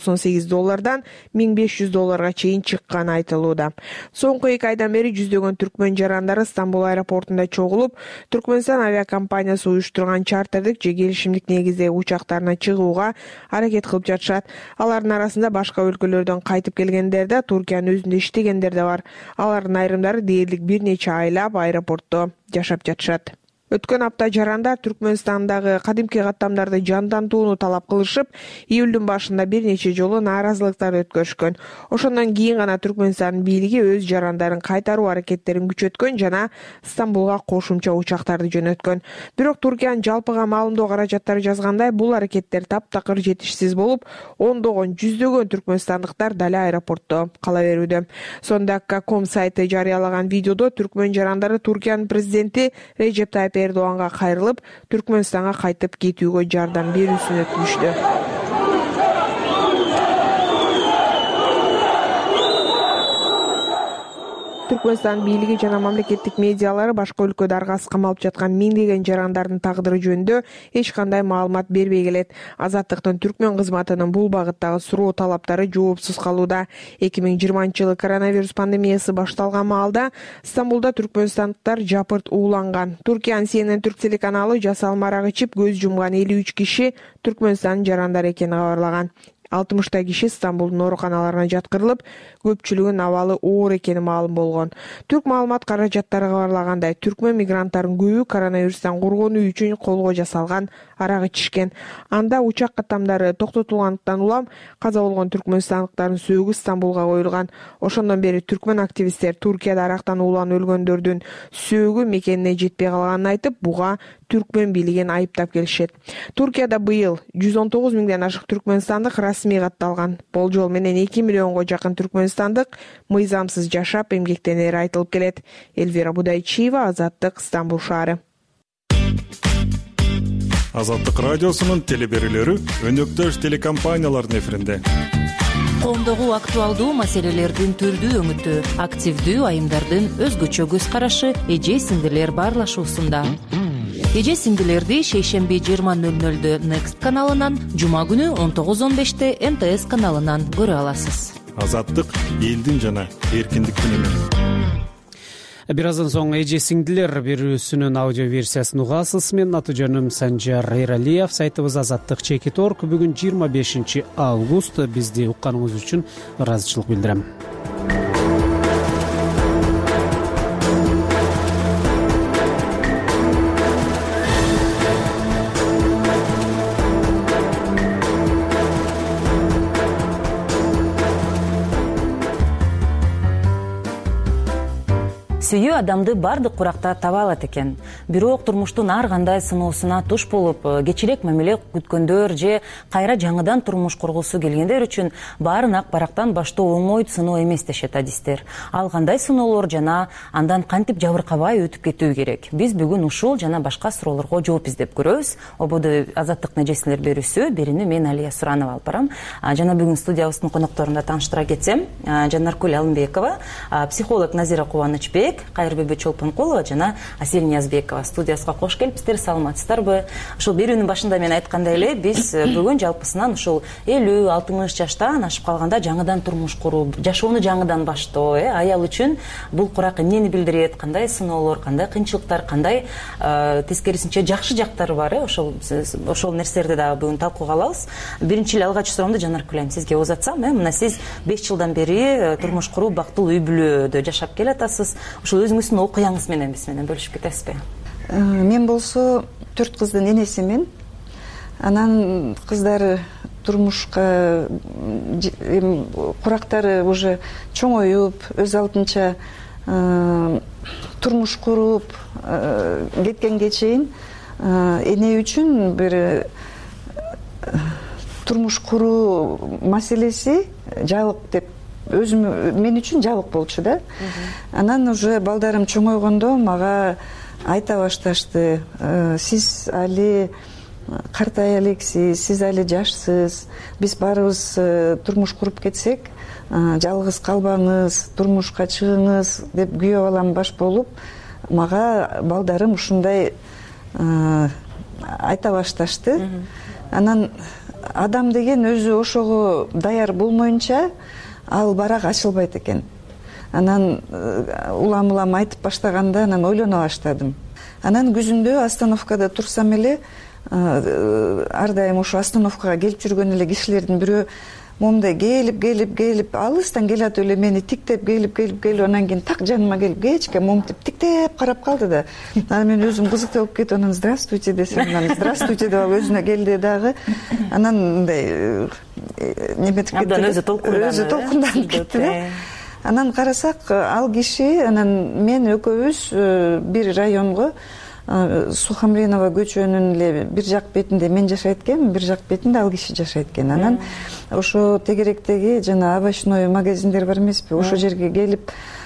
$698 $1500 чейин чыкканы айтылууда. Соңку 2 айдан бери жүздөгөн түркмөн жарандары Стамбул аэропортунда чогулуп, Түркмөнстан авиакомпаниясы уюштурган чартердик же келишимдик негизде учактарына чыгууга аракет кылып жатышат. Алардын арасында башка өлкөлөрдөн кайтып келгендер да, Туркиянын өзүндө иштегендер да бар. Алардын айрымдары дээрлик бир нече айлап аэропортто жашап жатышат. Өткөн апта жарандар Түркмөнстандагы кадимки каттамдарды жандантууну талап кылышып, июлдун башында бир нече жолу нааразылыктар өткөрүшкөн. Ошондон кийин гана Түркмөнстан бийлиги өз жарандарын кайтаруу аракеттерин күчөткөн жана Стамбулга кошумча учактарды жөнөткөн. Бирок Туркиянын жалпыга маалымдоо каражаттары жазгандай, бул аракеттер таптакыр жетишсиз болуп, ондогон жүздөгөн түркмөнстандыктар дале аэропортто кала берүүдө. Sondak.com сайты жарыялаган видеодо түркмөн жарандары Туркиянын президенти Режеп Тайип Эрдоганга кайрылып, Түркмөнстанга кайтып кетүүгө жардам берүүсүн өтүнүштү. Түркмөнстан бийлиги жана мамлекеттик медиалары башка өлкөдө аргасыз камалып жаткан миңдеген жарандардын тагдыры жөнүндө эч кандай маалымат бербей келет. Азаттыктын түркмөн кызматынын бул багыттагы суроо талаптары жоопсуз калууда. 2020 жылы коронавирус пандемиясы башталган маалда Стамбулда түркмөнстандыктар жапырт ууланган. Туркиянын CNN түрк телеканалы жасалма арак ичип көз жумган 53 киши Түркмөнстандын жарандары экенин кабарлаган. 60 киши Стамбулдун ооруканаларына жаткырылып, көпчүлүгүнүн абалы оор экени маалым болгон. Түрк маалымат каражаттары кабарлагандай, түркмөн мигранттардын көбү коронавирустан коргонуу үчүн колго жасалган арак ичишкен. Анда учак каттамдары токтотулгандыктан улам каза болгон түркмөнстандыктардын сөөгү Стамбулга коюлган. Ошондон бери түркмөн активисттер Туркияда арактан ууланып өлгөндөрдүн сөөгү мекенине жетпей калганын айтып, буга түркмөн бийлигин айыптап келишет. Туркияда быйыл 119 миңден ашык түркмөнстандык расмий катталган. Болжол менен 2 миллионго жакын түркмөнстандык мыйзамсыз жашап эмгектенери айтылып келет. Эльвира Будайчиева, Азаттык, Стамбул шаары. Азаттык радиосунун телеберүүлөрү өнөктөш телекомпаниялардын эфиринде. Коомдогу актуалдуу маселелердин түрдүү өңүтү, активдүү айымдардын өзгөчө көз карашы эже сиңдилер баарлашуусунда. Эже сиңдилерди шейшемби 20:00 Next каналынан, жума күнү 19:15 МТС каналынан көрө аласыз. Азаттык элдин жана эркиндиктин үнү. Бир аздан соң эже сиңдилер берүүсүнүн аудио версиясын угасыз. Мен аты жөнүм Санжар Эралиев. Сайтыбыз Азаттык.org. Бүгүн 25 август. Бизди укканыңыз үчүн ыраазычылык билдирем. Сүйүү адамды бардык куракта таба алат экен. Бирок турмуштун ар кандай сыноосуна туш болуп, кечирээк мамиле күткөндөр же кайра жаңыдан турмуш кургусу келгендер үчүн баарын ак барактан баштоо оңой сыноо эмес дешет адистер. Ал кандай сыноолор жана андан кантип жабыркабай өтүп кетүү керек? Биз бүгүн ушул жана башка суроолорго жооп издеп көрөбүз. Ободу Азаттыктын эже сиңдилер берүүсү, берүүнү мен Алия Суранова алып барам. Жана бүгүн студиябыздын конокторунда тааныштыра кетсем, Жанаркүл Алымбекова, психолог Назира Кубанычбек, Кайырбүбө Чолпонкулова жана Асель Ниязбекова студиясына кош келипсиздер. Саламатсыздарбы? Ушул берүүнүн башында мен айткандай эле, биз бүгүн жалпысынан ушул 50-60 жаштан ашып калганда жаңыдан турмуш куруп, жашоону жаңыдан баштоо, аял үчүн бул курак эмнени билдирет, кандай сыноолор, кандай кыйынчылыктар, кандай тескерисинче жакшы жактары бар, ошол нерселерди дагы бүгүн талкууга алабыз. Биринчи эле алгач суроомду Жанаркүл айым сизге узатсам, мына сиз 5 жылдан бери турмуш куруп, бактылуу үй бүлөдө жашап келатасыз. Ушул өзүңүздүн окуяңыз менен биз менен бөлүшүп кетесизби? Мен болсо 4 кыздын энесимин. Анан кыздары турмушка курактары уже чоңоюп, өз алдынча турмуш куруп кеткенге чейин эне үчүн бир турмуш куруу маселеси жабык деп мен үчүн жабык болчу да. Анан уже балдарым чоңойгондо мага айта башташты: сиз али картай элексиз, сиз али жашсыз, биз баарыбыз турмуш куруп кетсек, жалгыз калбаңыз, турмушка чыгыңыз деп күйөө балам баш болуп, мага балдарым ушундай айта башташты. Анан адам деген өзү ошого даяр болмоюнча ал барак ачылбайт экен. Анан улам айтып баштаганда анан ойлоно баштадым. Анан күзүндө остановкада турсам эле, ар дайым ошо остановкага келип жүргөн эле кишилердин бирөө момундай келип алыстан келип эле мени тиктеп келип анан кийин так жаныма келип кечке момунтип тиктеп карап калды да. Анан мен өзүм кызык болуп кетип анан здравствуйте десем, анан здравствуйте деп алып өзүнө келди дагы. Анан мындай неметип кетти. Өзү толкунданып кетти да. Анан карасак ал киши, анан мен экөөбүз бир районго, Сухамлинова көчөнүн эле бир жак бетинде мен жашайт экен, бир жак бетинде ал киши жашайт экен. Анан ошо тегеректеги жана овощной магазиндер бар эмеспи, ошо жерге келип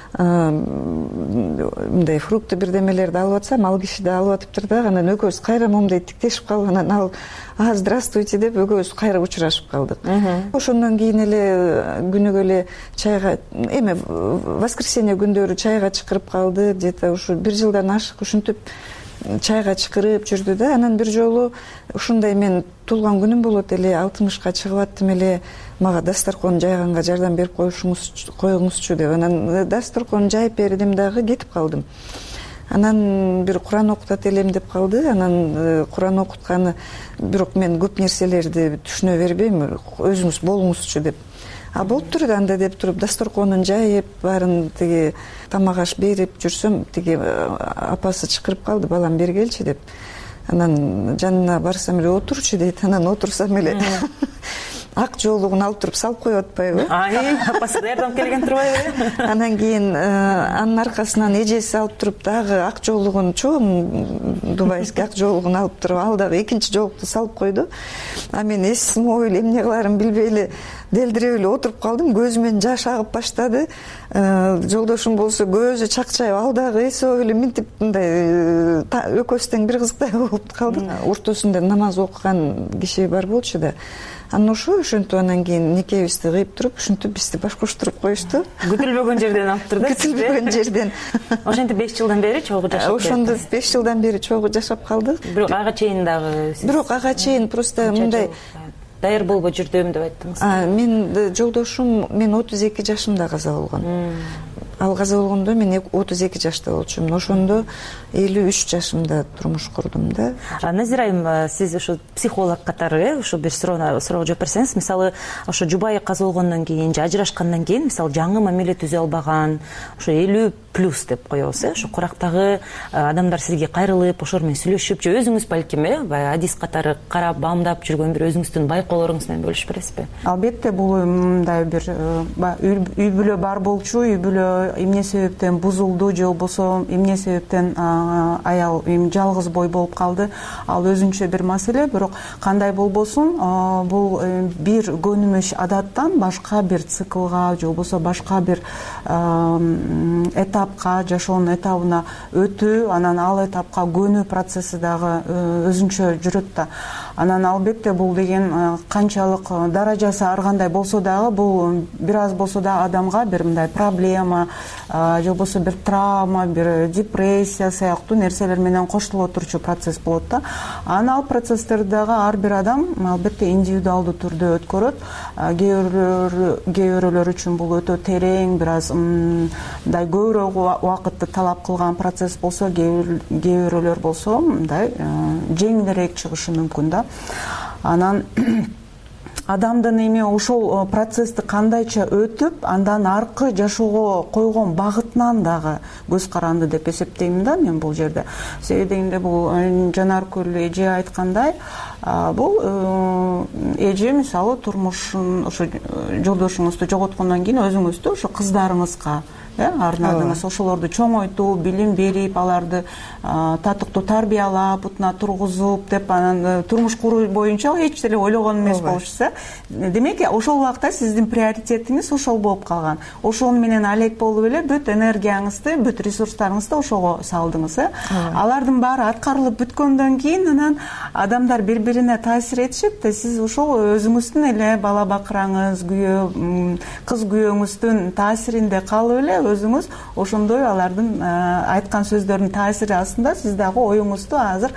мындай фрукты бирдемелерди алып атсам, ал киши да алып атыптыр да. Анан экөөбүз кайра момундай тиктешип калып, анан ал здравствуйте деп экөөбүз кайра учурашып калдык. Ошондон кийин эле күнүгө эле чайга, эми воскресенье күндөрү чайга чакырып калды. Где-то ушу 1 жылдан ашык ушинтип чайга чакырып жүрдү да. Анан бир жолу ушундай мен туулган күнүм болот эле, 60ка чыгып аттым эле, мага дасторкон жайганга жардам берип коюңузчу деп. Анан дасторкон жайып бердим дагы кетип калдым. Анан бир Куран окутат элем деп калды. Анан Куран окутканы, бирок мен көп нерселерди түшүнө бербейм, өзүңүз болуңузчу деп. Болуптур анда деп туруп дасторконун жайып, баарын тиги тамак аш берип жүрсөм, тиги апасы чакырып калды, балам бери келчи деп. Анан жанына барсам эле отурчу дейт. Анан отурсам эле ак жоолугун алып туруп салып коюп атпайбы? Апасы даярданып келген турбайбы? Анан кийин анын аркасынан эжеси алып туруп дагы ак жоолугун, чоң дубайский ак жоолугун алып туруп ал дагы экинчи жоолукту салып койду. А мен эс могул эмне кыларымды билбей эле делдиреп эле отуруп калдым. Көзүмөн жаш агып баштады. Жолдошум болсо көзү чакчайып, ал дагы эсеп эле минтип мындай экөөбүз тең бир кызыктай болуп калдык. Ортосунда намаз окуган киши бар болчу да. Анан ошентип анан кийин никебизди кыйып туруп, ушинтип бизди башкуртуруп коюшту. Күтүлбөгөн жерден алып турду. Күтүлбөгөн жерден. Ошентип 5 жылдан бери чогуу жашап калдык. Ошондо 5 жылдан бери чогуу жашап калдык. Бирок ага чейин дагы Бирок ага чейин просто мындай даяр болбой жүрдүм деп айттыңыз. Мен жолдошум, мен 32 жашымда каза болгон. Ал каза болгондо мен 32 жашта болчумун. Ошондо 53 жашымда турмуш курдум да. Назира айым, сиз ошо психолог катары ошо бир суроого жооп берсеңиз, мисалы ошо жубайы каза болгондон кийин же ажырашкандан кийин, мисалы жаңы мамиле түзө албаган, ошо 50+ деп коебуз, ошо курактагы адамдар сизге кайрылып, ошор менен сүйлөшүп, же өзүңүз балким баягы адис катары карап, баамдап жүргөн бир өзүңүздүн байкоолоруңуз менен бөлүшүп бересизби? Албетте, бул мындай бир үй бүлө бар болчу, үй бүлө эмне себептен бузулду же болбосо эмне себептен аял жалгыз бой болуп калды, ал өзүнчө бир маселе. Бирок кандай болбосун, бул бир көнүмүш адаттан башка бир циклга же болбосо башка бир этапка, жашоонун этабына өтүү, анан ал этапка көнүү процесси дагы өзүнчө жүрөт да. Анан албетте бул деген канчалык даражасы ар кандай болсо дагы, бул бир аз болсо да адамга бир мындай проблема же болбосо бир травма, бир депрессия сыяктуу нерселер менен кошуло турчу процесс болот да. Анан ал процесстерди дагы ар бир адам албетте индивидуалдуу түрдө өткөрөт. Кээ бирөөлөр үчүн бул өтө терең, бир аз мындай көбүрөөк убакытты талап кылган процесс болсо, кээ бирөөлөр болсо мындай жеңилирээк чыгышы мүмкүн да. Анан адамдын эми ошол процессти кандайча өтүп, андан аркы жашоого койгон багытынан дагы көз каранды деп эсептеймин да мен бул жерде. Себеби дегенде бул Жанаркүл эже айткандай, бул эже мисалы турмушун ошо жолдошуңузду жоготкондон кийин өзүңүздү ошо кыздарыңызга арнадыңыз, ошолорду чоңойтуу, билим берип, аларды татыктуу тарбиялап, бутуна тургузуп деп, анан турмуш куруу боюнча эч деле ойлогон эмес болушсу. Демек, ошол убакта сиздин приоритетиңиз ошол болуп калган. Ошол менен алек болуп эле бүт энергияңызды, бүт ресурстарыңызды ошого салдыңыз. Алардын баары аткарылып бүткөндөн кийин анан адамдар бири-бирине таасир этишет да, сиз ошол өзүңүздүн эле бала бакыраңыз, күйөө, кыз күйөөңүздүн таасиринде калып эле өзүңүз ошондой алардын айткан сөздөрүнүн таасири астында сиз дагы оюңузду азыр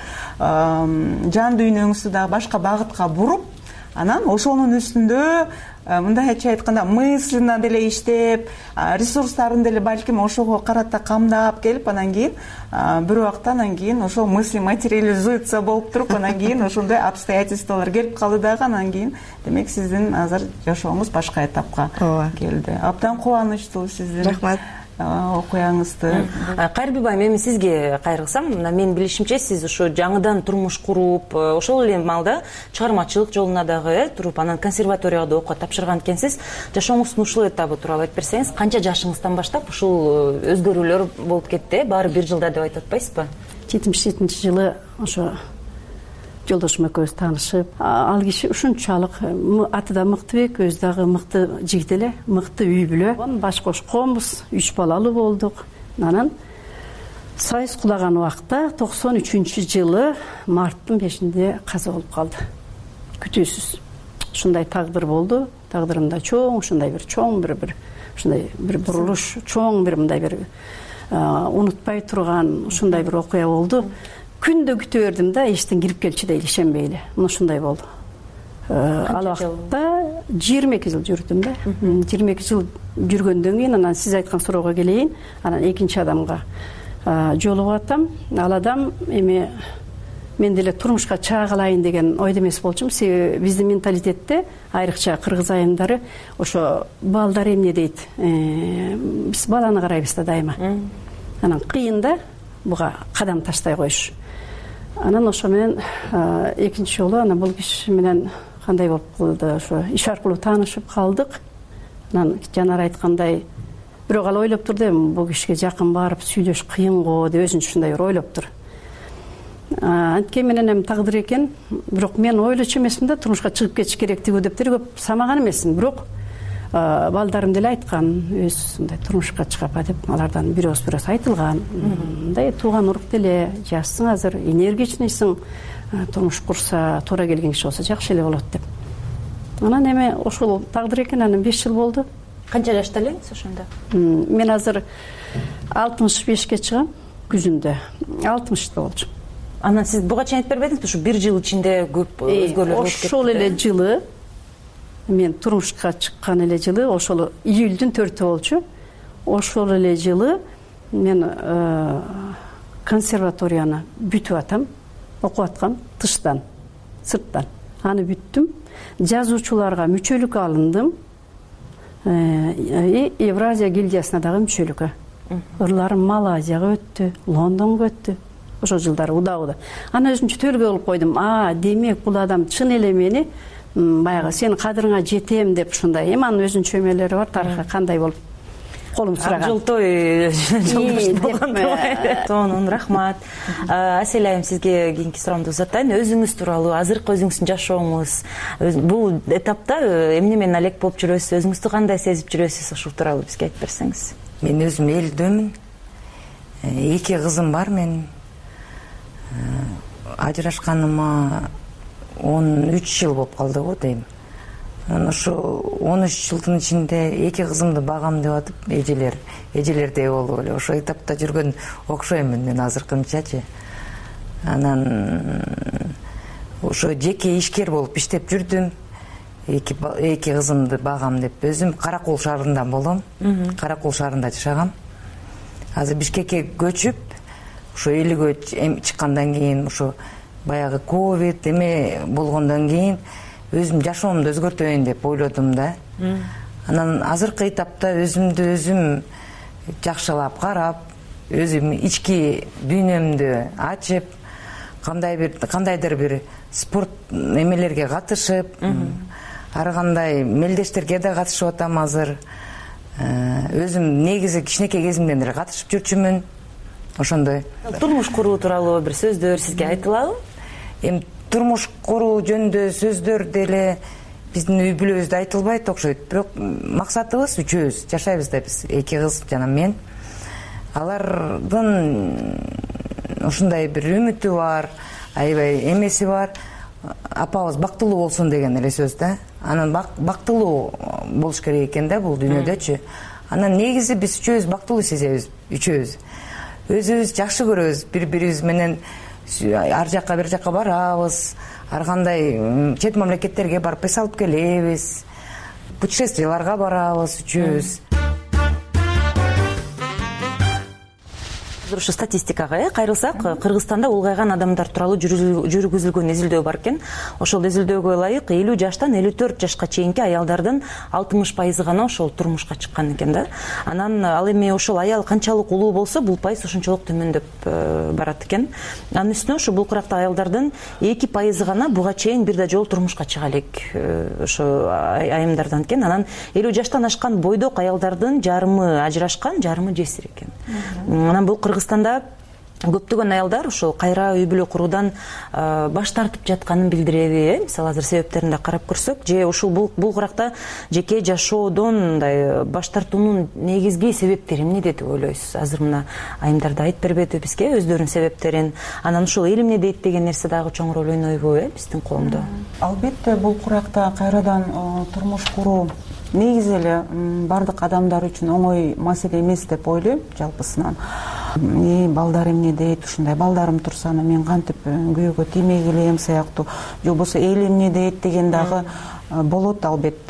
жан дүйнөңүздү дагы башка багытка буруп, анан ошонун үстүндө мындайча айтканда мысленно деле иштеп, ресурстарын деле балким ошого карата камдап келип, анан кийин бир убакта анан кийин ошол мысли материализуется болуп туруп, анан кийин ошондой обстоятельстволор келип калды дагы, анан кийин демек сиздин азыр жашооңуз башка этапка келди. Абдан кубанычтуу сиздин. Рахмат. Окуяңызды. Кайрбек айым, эми сизге кайрылсам, менин билишимче сиз ошо жаңыдан турмуш куруп, ошол эле маалда чыгармачылык жолуна дагы туруп, анан консерваторияга да окууга тапшырган экенсиз. Жашооңуздун ушул этабы тууралуу айтып берсеңиз, канча жашыңыздан баштап ушул өзгөрүүлөр болуп кетти? Баары бир жылда деп айтып атпайсызбы? 77-жылы ошо жолдошум экөөбүз таанышып, ал киши ушунчалык аты да мыктыбек, өзү дагы мыкты жигит эле, мыкты үй бүлө. Баш кошконбуз, 3 балалуу болдук. Анан союз кулаган убакта 93-жылы марттын 5-инде каза болуп калды. Күтүүсүз. Ушундай тагдыр болду. Тагдырында чоң, ушундай бир чоң бир ушундай бир бурулуш, чоң бир мындай бир унутпай турган ушундай бир окуя болду. Күндө күтө бердим да, эчтен кирип келчү дейли, ишенбей эле. Мына ушундай болду. Ал убакта 22 жыл жүрдүм да. 22 жыл жүргөндөн кийин анан сиз айткан суроого келейин. Анан экинчи адамга жолугуп атам. Ал адам эми мен деле турмушка чыга калайын деген ойдо эмес болчумун. Себеби биздин менталитетте айрыкча кыргыз айымдары ошо балдар эмне дейт? Биз баланы карайбыз да дайыма. Анан кыйын да буга кадам таштай коюш. Анан ошо менен экинчи жолу анан бул киши менен кандай болуп калды, ошо иш аркылуу таанышып калдык. Анан жанар айткандай, бирок ал ойлоп турду, эми бул кишиге жакын барып сүйлөш кыйын го деп өзүнчө ушундай бир ойлоптур. Анткени менен эми тагдыр экен, бирок мен ойлочу эмесмин да, турмушка чыгып кетиш керектиги деп деле көп самаган эмесмин. Бирок балдарым деле айткан, мындай турмушка чыгапа деп, алардан бирөөс айтылган. Мындай тууган урук деле, жашсың азыр, энергичныйсың, турмуш курса, туура келген киши болсо жакшы эле болот деп. Анан эми ошол тагдыр экен, анан 5 жыл болду. Канча жашта элеңиз ошондо? Мен азыр 65ке чыгам, күзүндө 60 болчу. Анан сиз буга чейин айтып бербедиңизби, ушу 1 жыл ичинде көп өзгөрүүлөр болуп кетти? Ошол эле жылы, мен турмушка чыккан эле жылы, ошол июлдун 4-ü болчу. Ошол эле жылы мен консерваторияны бүтүп атам, окуп аткам тыштан, сырттан. Аны бүттүм. Жазуучуларга мүчөлүк алындым. Евразия гильдиясына дагы мүчөлүккө. Ырларым Малайзияга өттү, Лондонго өттү. Ошол жылдары удаа. Аны өзүнчө төлгө болуп койдум. Демек бул адам чын эле мени баягы сенин кадырыңа жетем деп ушундай. Эми анын өзүнчө эмелери бар, тарыхы кандай болуп колум сураган. Жолтой Тонун рахмат. Асель айым, сизге кийинки суроомду узатайын. Өзүңүз тууралуу, азыркы өзүңүздүн жашооңуз, бул этапта эмне менен алек болуп жүрөсүз, өзүңүздү кандай сезип жүрөсүз, ушул тууралуу бизге айтып берсеңиз. Мен өзүм элдөмүн. 2 кызым бар менин. Ажырашканыма 13 жыл болуп калды го дейм. Ошо 13 жылдын ичинде 2 кызымды багам деп атып, эжелердей болуп эле ошо этапта жүргөн окшоймун мен азыркынчачы. Анан ошо жеке ишкер болуп иштеп жүрдүм. 2 кызымды багам деп өзүм Каракол шаарынан болом. Каракол шаарында жашагам. Азыр Бишкекке көчүп, ошо элүүгө чыккандан кийин, ошо баягы ковид эме болгондон кийин өзүм жашоомду өзгөртөйүн деп ойлодум да. Анан азыркы этапта өзүмдү өзүм жакшылап карап, өзүм ички дүйнөмдү ачып, кандайдыр бир спорт эмелерге катышып, ар кандай мелдештерге да катышып атам азыр. Өзүм негизи кичинекей кезимден эле катышып жүрчүмүн. Ошондой. Турмуш куруу тууралуу бир сөздөр сизге айтылабы? Эми турмуш куруу жөнүндө сөздөр деле биздин үй бүлөбүздө айтылбайт окшойт. Бирок максатыбыз үчөөбүз жашайбыз да биз, 2 кыз жана мен. Алардын ушундай бир үмүтү бар, аябай эмеси бар. Апабыз бактылуу болсун деген эле сөз да. Анан бактылуу болуш керек экен да бул дүйнөдөчү. Анан негизи биз үчөөбүз бактылуу сезебиз, үчөөбүз. Өзүбүз жакшы көрөбүз, бири-бирибиз менен ар жакка бир жакка барабыз, ар кандай чет мамлекеттерге барып эс алып келебиз, путешествияларга барабыз үчөөбүз. Ушу статистикага кайрылсак, Кыргызстанда улгайган адамдар тууралуу жүргүзүлгөн изилдөө бар экен. Ошол изилдөөгө ылайык 50 жаштан 54 жашка чейинки аялдардын 60% гана ошол турмушка чыккан экен да. Анан ал эми ошол аял канчалык улуу болсо, бул пайыз ошончолук төмөндөп барат экен. Анын үстүнө ошо бул куракта аялдардын 2% гана буга чейин бир да жолу турмушка чыга элек ошо айымдардан экен. Анан 50 жаштан ашкан бойдок аялдардын жарымы ажырашкан, жарымы жесир экен. Анан бул Кыргызстанда көптөгөн аялдар ошол кайра үй бүлө куруудан баш тартып жатканын билдиреби? Мисалы азыр себептерин да карап көрсөк, же ушул бул куракта жеке жашоодон мындай баш тартуунун негизги себептери эмне деп ойлойсуз? Азыр мына айымдар да айтып бербеди бизге өздөрүнүн себептерин. Анан ушул эл эмне дейт деген нерсе дагы чоң роль ойнойбу биздин коомдо? Албетте бул куракта кайрадан турмуш куруу негизи эле бардык адамдар үчүн оңой маселе эмес деп ойлойм жалпысынан. Балдар эмне дейт, ушундай балдарым турса мен кантип күйөөгө тиймей келем сыяктуу, же болбосо эл эмне дейт деген дагы болот албетте.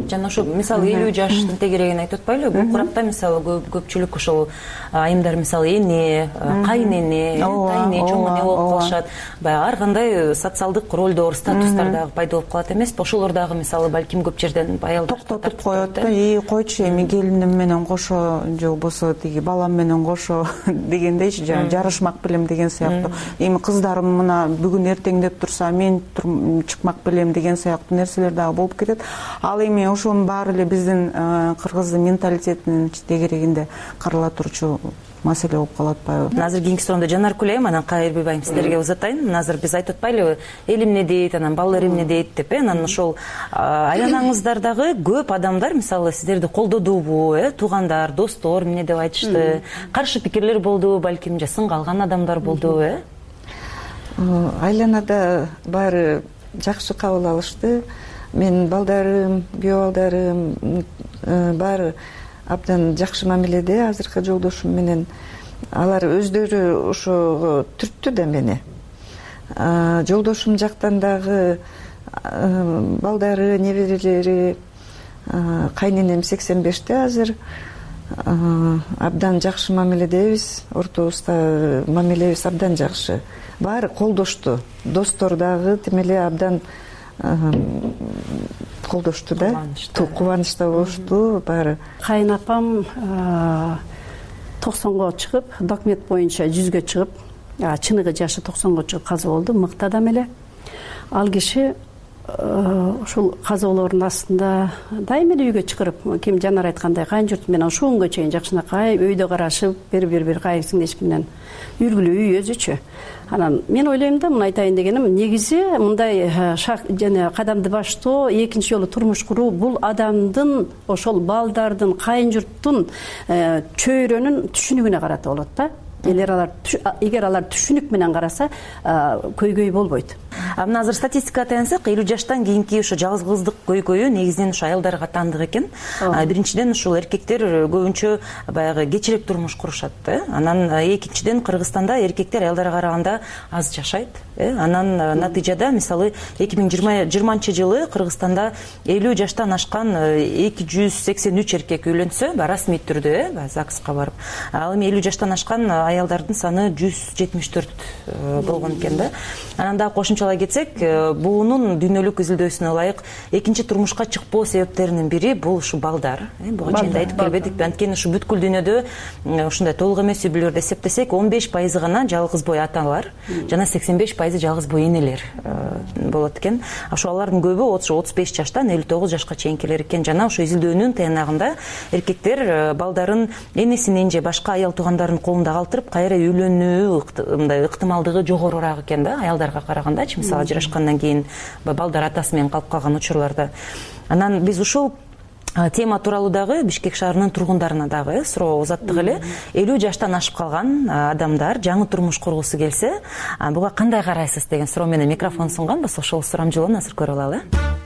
жана ошо мисалы 50 жаштын тегерегин айтып атпайлыбы, бул куракта мисалы көпчүлүк ошол айымдар мисалы эне, кайнене, тайне, чоң эне болуп калышат. Баягы ар кандай социалдык ролдор, статустар дагы пайда болуп калат эмеспи? Ошолор дагы мисалы балким көп жерден аялдар токтотуп коет да, койчу эми келиним менен кошо же болбосо тиги балам менен кошо дегендейчи, жарышмак белем деген сыяктуу. Эми кыздарым мына бүгүн эртең деп турса мен чыкмак белем деген сыяктуу нерселер дагы болуп кетет. Ал эми ошонун баары эле биздин кыргыздын менталитетинин тегерегинде карала турчу маселе болуп калып атпайбы? Азыр кийинки суроомду Жанаркүл айым, анан Кайырбек айым сиздерге узатайын. Азыр биз айтып атпайлыбы, элим эмне дейт, анан балдар эмне дейт деп, анан ошол айланаңыздардагы көп адамдар мисалы сиздерди колдодубу, туугандар, достор эмне деп айтышты? Каршы пикирлер болдубу, балким же сынга алган адамдар болдубу? Айланада баары жакшы кабыл алышты. Менин балдарым, күйөө балдарым баары абдан жакшы мамиледе азыркы жолдошум менен. Алар өздөрү ошого түрттү да мени. Жолдошум жактан дагы балдары, неберелери, кайненем 85-те азыр. Абдан жакшы мамиледебиз, ортобузда мамилебиз абдан жакшы. Баары колдошту. Достор дагы тим эле абдан колдошту да, кубанычта болушту баары. Кайынапам 90го чыгып, документ боюнча 100гө чыгып, чыныгы жашы 90го чыгып каза болду, мыкты адам эле. Ал киши ушул казоолордун астында дайыма эле үйгө чакырып, ким Жанар айткандай, кайын журт менен ушул күнгө чейин жакшынакай өйдө карашып, бир кайын сиңдеш менен үргүлүү үй өзүчө. Анан мен ойлойм да, муну айтайын дегеним, негизи мындай жана кадамды баштоо, экинчи жолу турмуш куруу бул адамдын, ошол балдардын, кайын журттун чөйрөнүн түшүнүгүнө карата болот да. Эгер алар түшүнүк менен караса, көйгөй болбойт. Мына азыр статистикага таянсак, 50 жаштан кийинки ошо жалгыз кыздык көйгөйү негизинен ошо аялдарга таандык экен. Биринчиден ушул эркектер көбүнчө баягы кечирээк турмуш курушат да. Анан экинчиден Кыргызстанда эркектер аялдарга караганда аз жашайт. Анан натыйжада мисалы 2020-жылы Кыргызстанда 50 жаштан ашкан 283 эркек үйлөнсө, расмий түрдө, ЗАГСка барып, ал эми 50 жаштан ашкан аялдардын саны 174 болгон экен да. Анан дагы кошумчалай кетсек, буунун дүйнөлүк изилдөөсүнө ылайык экинчи турмушка чыкпоо себептеринин бири бул ушу балдар. Буга чейин айтып келбедикпи? Анткени ушу бүткүл дүйнөдө ушундай толук эмес үй бүлөлөрдө эсептесек, 15% гана жалгыз бой аталар жана 85% жалгыз бой энелер болот экен. Ошо алардын көбү 35 жаштан 59 жашка чейинкилер экен. Жана ошо изилдөөнүн тыянагында эркектер балдарын энесинин же башка аял туугандардын колунда калтырып, кайра үйлөнүү мындай ыктымалдыгы жогорураак экен да, аялдарга карагандачы. Мисалы ажырашкандан кийин балдар атасы менен калып калган учурларда. Анан биз ушул тема тууралуу дагы Бишкек шаарынын тургундарына дагы суроо узаттык эле. 50 жаштан ашып калган адамдар жаңы турмуш кургусу келсе, буга кандай карайсыз деген суроо менен микрофон сунганбыз. Ошол сурамжылоону азыр көрүп алалы.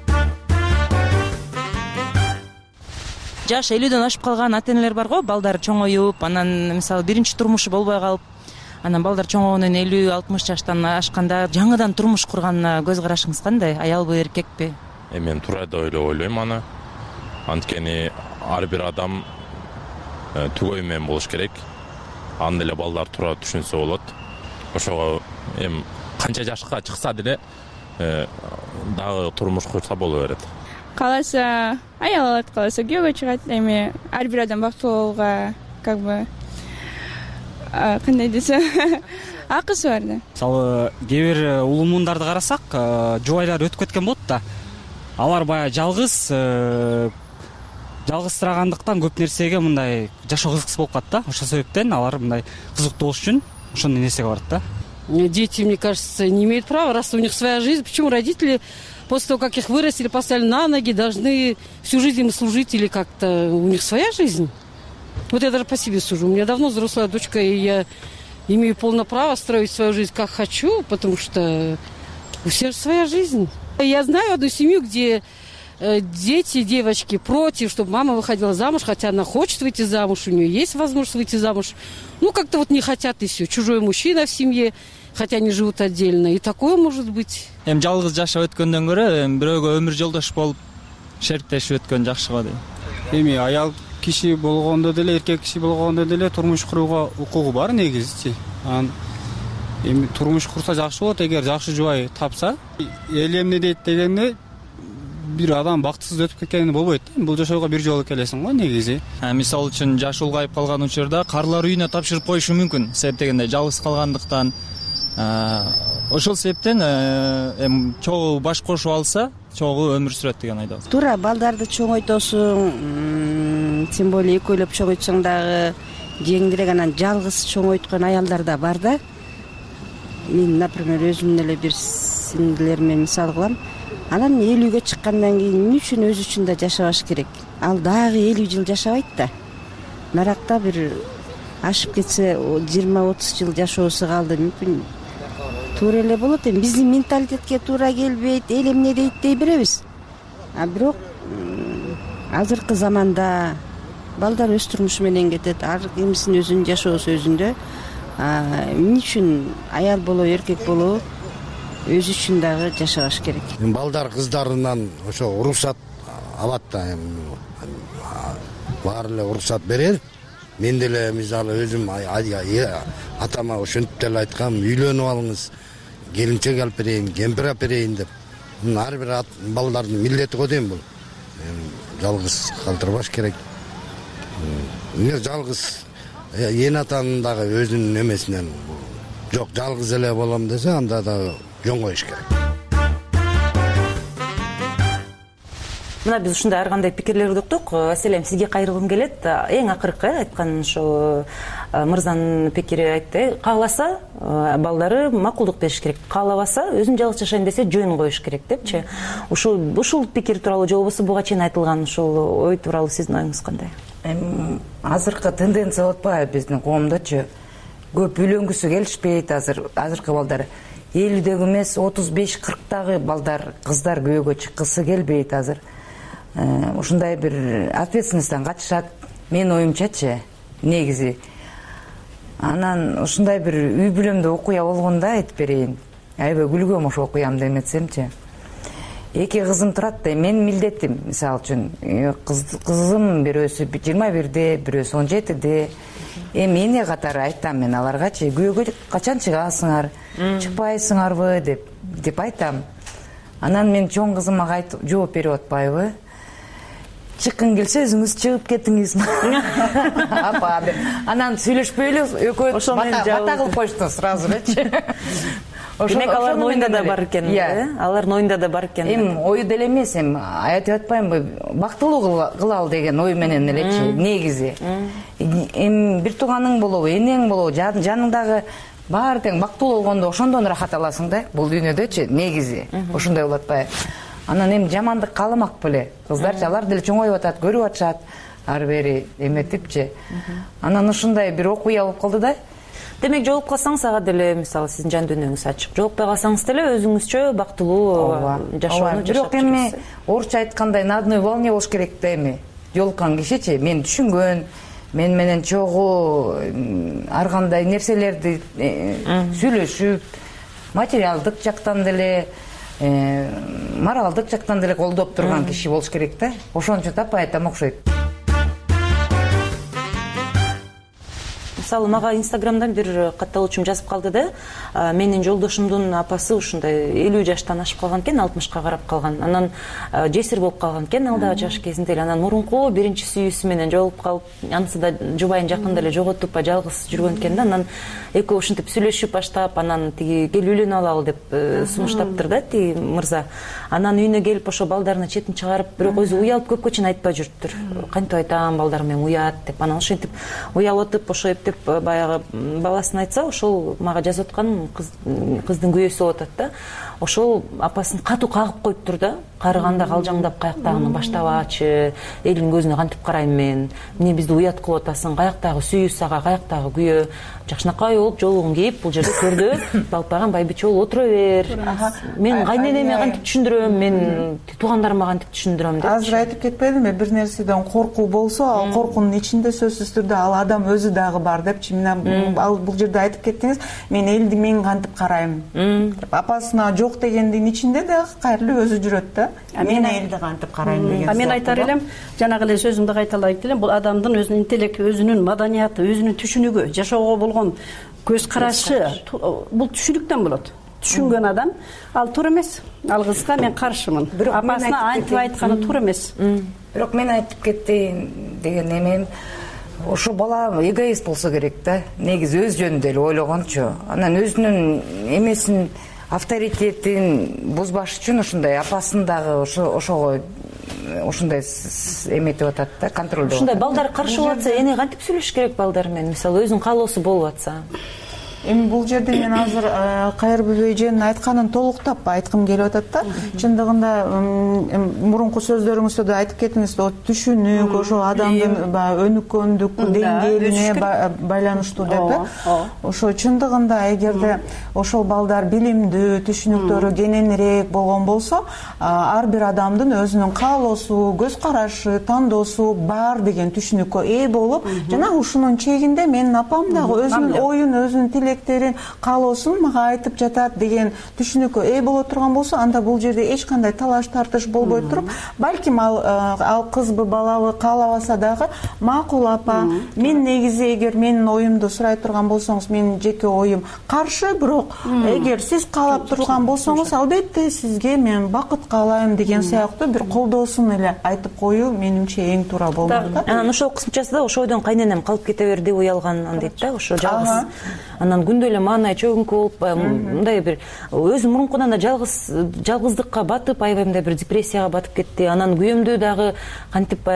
Жаш 50дөн ашып калган ата-энелер бар го, балдары чоңоюп, анан мисалы биринчи турмушу болбой калып, анан балдар чоңойгондон 50-60 жаштан ашканда жаңыдан турмуш курганына көз карашыңыз кандай? Аялбы, эркекпи? Мен туура деп ойлойм аны. Анткени ар бир адам түгөй менен болуш керек. Аны эле балдар туура түшүнсө болот. Ошого эми канча жашка чыкса деле дагы турмуш курса боло берет. Кааласа аял алат, кааласа күйөөгө чыгат. Эми ар бир адам бактылуу болууга как бы кандай десе акысы бар да. Мисалы кээ бир улумундарды карасак, жубайлар өтүп кеткен болот да. Алар баягы жалгызсырагандыктан көп нерсеге мындай жашоо кызыксыз болуп калат да. Ошол себептен алар мындай кызыктуу болуш үчүн ошондой нерсеге барат да. Дети, мне кажется, не имеют права, раз у них своя жизнь. Почему родители после того, как их вырастили, поставили на ноги, должны всю жизнь им служить или как-то у них своя жизнь? Вот я даже по себе сужу. У меня давно взрослая дочка, и я имею полное право строить свою жизнь как хочу, потому что у всех своя жизнь. Я знаю одну семью, где дети, девочки против, чтобы мама выходила замуж, хотя она хочет выйти замуж, у нее есть возможность выйти замуж. Ну, как-то вот не хотят и все. Чужой мужчина в семье, хотя они живут отдельно. И такое может быть. Жалгыз жашап өткөндөн көрө бирөөгө өмүр жолдош болуп шериктешип өткөн жакшы го дейм. Эми аял киши болгондо деле, эркек киши болгондо деле турмуш курууга укугу бар негизичи. Анан эми турмуш курса жакшы болот, эгер жакшы жубай тапса. Эл эмне дейт дегенде, бир адам бактысыз өтүп кеткени болбойт. Бул жашоого бир жолу келесиң го негизи. Мисалы үчүн жаш улгайып калган учурда карлар үйүнө тапшырып коюшу мүмкүн. Себеп дегенде жалгыз калгандыктан. Ошол себептен эми чогуу баш кошуп алса, чогуу өмүр сүрөт деген айдабыз. Туура, балдарды чоңойтосуң, тем более экөөлөп чоңойтсоң дагы жеңилирээк, анан жалгыз чоңойткон аялдар да бар да. Мен, например, өзүмдүн эле бир сиңдилериме мисал кылам. Анан 50-ге чыккандан кийин эмне үчүн өзү үчүн да жашабаш керек? Ал дагы 50 жыл жашабайт да. Наракта бир ашып кетсе 20-30 жыл жашоосу калды, мүмкүн туура эле болот. Эми биздин менталитетке туура келбейт, эл эмне дейт дей беребиз. Бирок азыркы заманда балдар өз турмушу менен кетет, ар кимдин өзүнүн жашоосу өзүндө. Эмне үчүн аял болобу, эркек болобу өзү үчүн дагы жашабаш керек. Балдар кыздарынан ошо уруксат алат да, баары эле уруксат берер. Мен деле мисалы өзүм атама ошентип деле айткам, үйлөнүп алыңыз, келинчек алып берейин, кемпир алып берейин деп. Ар бир балдардын милдети го дейм бул. Жалгыз калтырбаш керек. Жалгыз эн атанын дагы өзүнүн эмесинен жок, жалгыз эле болом десе, анда дагы жөн коюш керек. Мына биз ушундай ар кандай пикирлерди уктук. Аселем, сизге кайрылгым келет. Эң акыркы айткан ушул мырзанын пикири айтты. Кааласа балдары макулдук бериш керек. Каалабаса өзүм жалгыз жашайм десе жөн коюш керек депчи. Ушул пикир тууралуу же болбосо буга чейин айтылган ушул ой тууралуу сиздин оюңуз кандай? Азыркы тенденция болуп атпайбы биздин коомдочу? Көп үйлөнгүсү келишпейт азыркы балдар. 50-деги эмес, 35-40-дагы балдар, кыздар күйөөгө чыккысы келбейт азыр. Ушундай бир ответственностьтан качышат. Мен оюмчачы, негизи. Анан ушундай бир үй бүлөмдө окуя болгондо айтып берейин. Аябай күлгөм ошо окуямды эметсемчи. 2 кызым турат да, мен милдетим, мисалы үчүн. Кызым бирөөсү 21-де, бирөөсү 17-де. Эми эне катары айтам мен аларгачы, күйөөгө качан чыгасыңар, чыкпайсыңарбы деп айтам. Анан мен чоң кызыма жооп берип атпайбы? Чыккың келсе өзүңүз чыгып кетиңиз. Апа деп. Анан сүйлөшпөй эле экөө бата кылып коюшту сразу элечи. Демек алардын оюнда да бар экен, алардын оюнда да бар экен. Эми ою деле эмес, эми айтып атпаймынбы, бактылуу кылалы деген ой менен элечи, негизи. Эми бир тууганың болобу, энең болобу, жаныңдагы баары тең бактылуу болгондо ошондон рахат аласың да, бул дүйнөдөчү, негизи. Ошондой болуп атпайбы? Анан эми жамандык кааламак беле. Кыздарчы алар деле чоңоюп атат, көрүп атышат, ары бери эметипчи. Анан ушундай бир окуя болуп калды да. Демек жолуп калсаңыз ага деле, мисалы сиздин жан дүйнөңүз ачык. Жолукпай калсаңыз деле өзүңүзчө бактылуу жашоону жашап жүрөсүз. Бирок эми орусча айткандай на одной волне болуш керек да эми. Жолуккан кишичи мен түшүнгөн, мен менен чогуу ар кандай нерселерди сүйлөшүп, материалдык жактан деле, моралдык жактан деле колдоп турган киши болуш керек да. Ошон үчүн таппай айтам, окшойт. Мисалы мага Инстаграмдан бир катталуучум жазып калды да, менин жолдошумдун апасы ушундай 50 жаштан ашып калган экен, 60-ка карап калган. Анан жесир болуп калган экен алда жаш кезинде эле. Анан мурунку биринчи сүйүүсү менен жолугуп калып, анысы да жубайын жакында эле жоготуп, жалгыз жүргөн экен да. Анан экөө ушинтип сүйлөшүп баштап, анан тиги кел үйлөнүп алалы деп сунуштаптыр да тиги мырза. Анан үйүнө келип ошо балдарынын четин чыгарып, бирок өзү уялып көпкө чейин айтпай жүрүптүр. Кантип айтам, балдарым менен уят деп. Анан ошентип уялып ошо эптеп баягы баласын айтса, ошол мага жазып аткан кыздын күйөөсү болуп атат да. Ошол апасын катуу кагып коюптур да. Карыганда калжаңдап каяктагыны баштабачы, элдин көзүнө кантип карайм мен, эмне бизди уят кылып атасың, каяктагы сүйүүс ага, каяктагы күйөө, жакшынакай болуп жолугун кийип бул жерде көрдө балпаган байбиче болуп отура бер. Мен кайненеме кантип түшүндүрөм, мен туугандарыма кантип түшүндүрөм деп. Азыр айтып кетпедимби, бир нерседен коркуу болсо, ал коркуунун ичинде сөзсүз түрдө ал адам өзү дагы бар депчи, мына ал бул жерде айтып кеттиңиз, мен элди мен кантип карайм деп. Апасына жок дегендин ичинде дагы кайрылуу өзү жүрөт да. Мен элди кантип карайм деген. Мен айтар элем, жанагы эле сөзүмдү кайталайт элем, бул адамдын өзүнүн интеллекти, өзүнүн маданияты, өзүнүн түшүнүгү, жашоого болгон көз карашы, бул түшүнүктөн болот. Түшүнгөн адам ал туура эмес. Ал кызга мен каршымын. Апасына антип айтканы туура эмес. Бирок мен айтып кетейин деген эмем, ошо бала эгоист болсо керек да. Негизи өз жөнүндө эле ойлогончу. Анан өзүнүн эмесин, авторитетин бузбаш үчүн ушундай апасын дагы ошого ушундай эметип атат да, контролдоп. Ушундай балдар каршы болуп атса, эне кантип сүйлөшүш керек балдар менен? Мисалы, өзүнүн каалоосу болуп атса. Эми бул жерде мен азыр Кайырбүбө эженин айтканын толуктап айткым келип атат да. Чындыгында мурунку сөздөрүңүздө да айтып кеттиңиз, түшүнүк, ошо адамдын өнүккөндүк деңгээлине байланыштуу деп да. Ошо чындыгында эгерде ошол балдар билимдүү, түшүнүктөрү кененирээк болгон болсо, ар бир адамдын өзүнүн каалоосу, көз карашы, тандоосу бар деген түшүнүккө ээ болуп, жана ушунун чегинде менин апам дагы өзүнүн оюн, өзүнүн тилектерин, каалоосун мага айтып жатат деген түшүнүккө ээ боло турган болсо, анда бул жерде эч кандай талаш тартыш болбой туруп, балким ал кызбы, балабы каалабаса дагы, макул апа, мен негизи эгер менин оюмду сурай турган болсоңуз, менин жеке оюм каршы, бирок эгер сиз каалап турган болсоңуз, албетте сизге мен бакыт каалайм деген сыяктуу бир колдоосун эле айтып коюу менимче эң туура болмок да. Анан ошол кысымчасы да ошо ойдон кайненем калып кете берди, уялган дейт да, ошо жалгыз. Анан күндө эле маанай чөгүңкү болуп, мындай бир өзү мурункудан да жалгыздыкка батып, аябай мындай бир депрессияга батып кетти. Анан күйөөмдү дагы кантип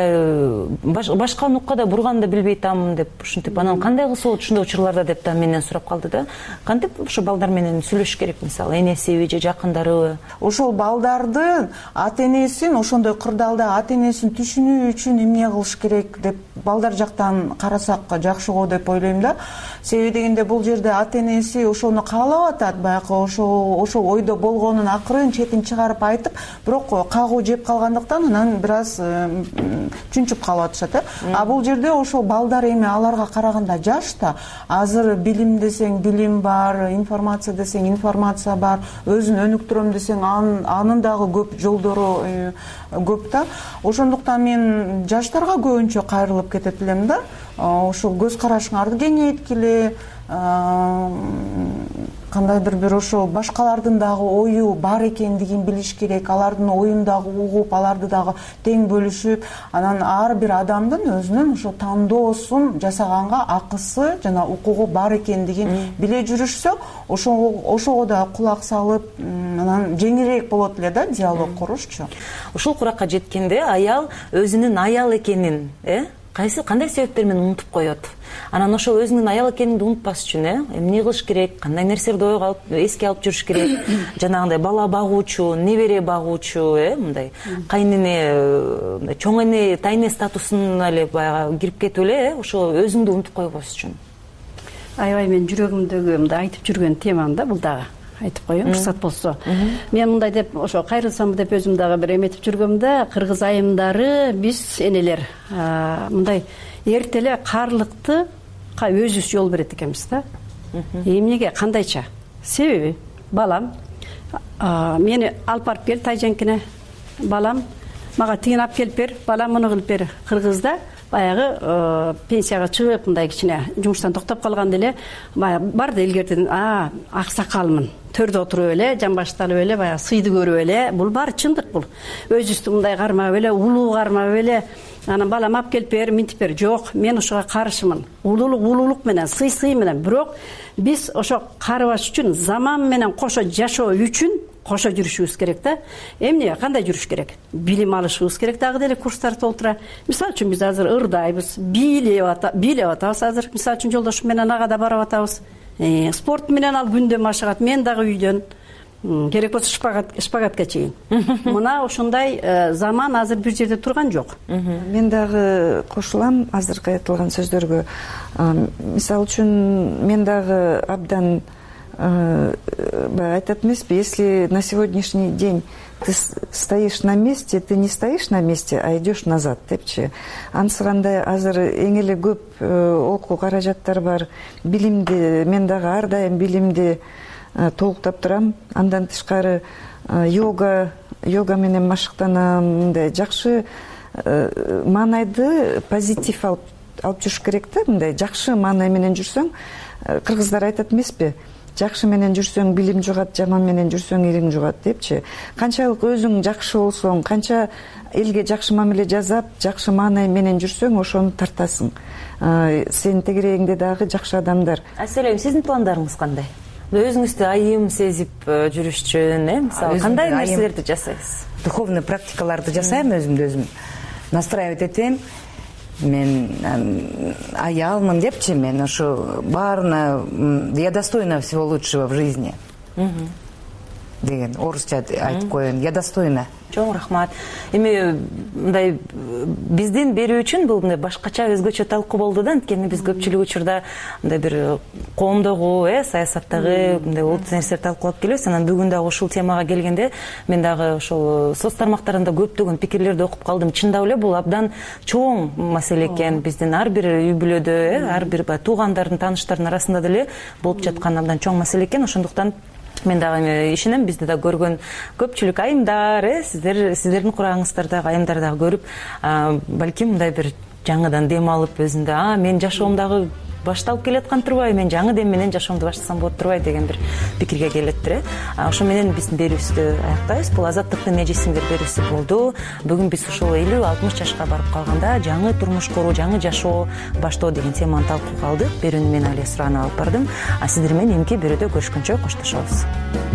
башка нукка да бурганды билбей атам деп, ушинтип, анан кандай кылса болот ушундай учурларда деп да менден сурап калды да. Кантип ошо балдар менен сүйлөшүш керек, мисалы, энесиби же жакындарыбы? Ошол балдардын ата-энесин, ошондой кырдаалда ата-энесин түшүнүү үчүн эмне кылыш керек деп балдар жактан карасак жакшы го деп ойлойм да. Себеби дегенде бул жерде ата-энеси ошону каалап атат, баягы ошол ойдо болгонун акырын четин чыгарып айтып, бирок кагуу жеп калгандыктан анан бир аз чүнчүп калып атышат. А бул жерде ошол балдар эми аларга караганда жаш да, азыр билим десең билим бар, информация десең информация бар, өзүн өнүктүрөм десең анын дагы көп жолдору көп да. Ошондуктан мен жаштарга көбүнчө кайрылып кетет элем да. Ошол көз карашыңарды кеңейткиле, кандайдыр бир ошол башкалардын дагы ою бар экендигин билиш керек, алардын оюн дагы угуп, аларды дагы тең бөлүшүп, анан ар бир адамдын өзүнүн ошо тандоосун жасаганга акысы жана укугу бар экендигин биле жүрүшсө, ошого да кулак салып, анан жеңилирээк болот эле да диалог курушчу. Ушул куракка жеткенде аял өзүнүн аял экенин, кандай себептер менен унутуп коет. Анан ошол өзүнүн аял экениңди унутпас үчүн эмне кылыш керек, кандай нерселерди ойго алып, эске алып жүрүш керек. Жанагындай бала багуучу, небере багуучу, мындай кайнене, чоң эне, тайне статусуна эле баягы кирип кетип эле, ошо өзүңдү унутуп койбос үчүн. Аябай мен жүрөгүмдөгү мындай айтып жүргөн темам да бул дагы. Айтып коеюн, уруксат болсо. Мен мындай деп, ошо кайрылсам деп өзүм дагы бир эметип жүргөмдө, кыргыз айымдары, биз энелер мындай эрте эле карлыкты өзүбүз жол берет экенбиз да. Эмнеге, кандайча? Себеби балам мени алып барып кел Тайжанкине, балам мага тигин алып келип бер, балам муну кылып бер. Кыргызда баягы пенсияга чыгып, мындай кичине жумуштан токтоп калганда эле барды илгертен, аксакалмын, төрдө отуруп эле, жамбашталып эле, баягы сыйды көрүп эле, бул баары чындык бул. Өзүбүздү мындай кармап эле, улуу кармап эле, анан балам алып келип бер, минтип бер. Жок, мен ошого каршымын. Улуулук менен, сый менен, бирок биз ошо карыбаш үчүн, заман менен кошо жашоо үчүн кошо жүрүшүбүз керек да. Эмне, кандай жүрүш керек? Билим алышыбыз керек, дагы деле курстар толтура. Мисалы үчүн биз азыр ырдайбыз, бийлеп атабыз азыр. Мисалы үчүн жолдошум менен ага да барып атабыз. Спорт менен ал күндө машыгат, мен дагы үйдөн керек болсо шпагатка чейин. Мына ушундай заман азыр бир жерде турган жок. Мен дагы кошулам азыркы айтылган сөздөргө. Мисалы үчүн мен дагы абдан баягы айтат эмеспи, если на сегодняшний день ты стоишь на месте, ты не стоишь на месте, а идешь назад депчи. Ансыгандай азыр эң эле көп окуу каражаттар бар, билимди, мен дагы ар дайым билимди толуктап турам. Андан тышкары йога менен машыктанам, мындай жакшы маанайды позитив алып жүрүш керек да, мындай жакшы маанай менен жүрсөң, кыргыздар айтат эмеспи, жакшы менен жүрсөң билим жугат, жаман менен жүрсөң илим жугат депчи. Канчалык өзүң жакшы болсоң, канча элге жакшы мамиле жасап, жакшы маанай менен жүрсөң, ошону тартасың. Сенин тегерегиңде дагы жакшы адамдар. Аселем, сиздин пландарыңыз кандай? Өзүңүздү айым сезип жүрүш үчүн, мисалы кандай нерселерди жасайсыз? Духовный практикаларды жасайм, өзүмдү өзүм настраивать этем. Мен аялмын депчи, мен ошо баарына я достойна всего лучшего в жизни деген орусча айтып коеюн. Я достойна. Чоң рахмат. Эми мындай биздин берүү үчүн бул мындай башкача өзгөчө талкуу болду да, анткени биз көпчүлүк учурда мындай бир коомдогу, саясаттагы мындай улуттуу нерселерди талкуулап келебиз. Анан бүгүн дагы ушул темага келгенде мен дагы ошол соц тармактарында көптөгөн пикирлерди окуп калдым. Чындап эле бул абдан чоң маселе экен. Биздин ар бир үй бүлөдө, ар бир туугандардын, тааныштардын арасында деле болуп жаткан абдан чоң маселе экен. Ошондуктан мен дагы ишенем, бизде да көргөн көпчүлүк айымдар, сиздердин курагыңыздардагы айымдар дагы көрүп, балким мындай бир жаңыдан дем алып, өзүндө мен жашоом дагы башталып келаткан турбайбы, мен жаңы дем менен жашоомду баштасам болот турбайбы деген бир пикирге келеттир. Ошо менен биздин берүүбүздү аяктайбыз. Бул Азаттыктын эжесиңдер берүүсү болду. Бүгүн биз ушул 50-60 жашка барып калганда жаңы турмуш куруу, жаңы жашоо баштоо деген теманы талкууга алдык. Берүүнү мен Алия Суранова алып бардым. Сиздер менен эмки берүүдө көрүшкөнчө коштошобуз.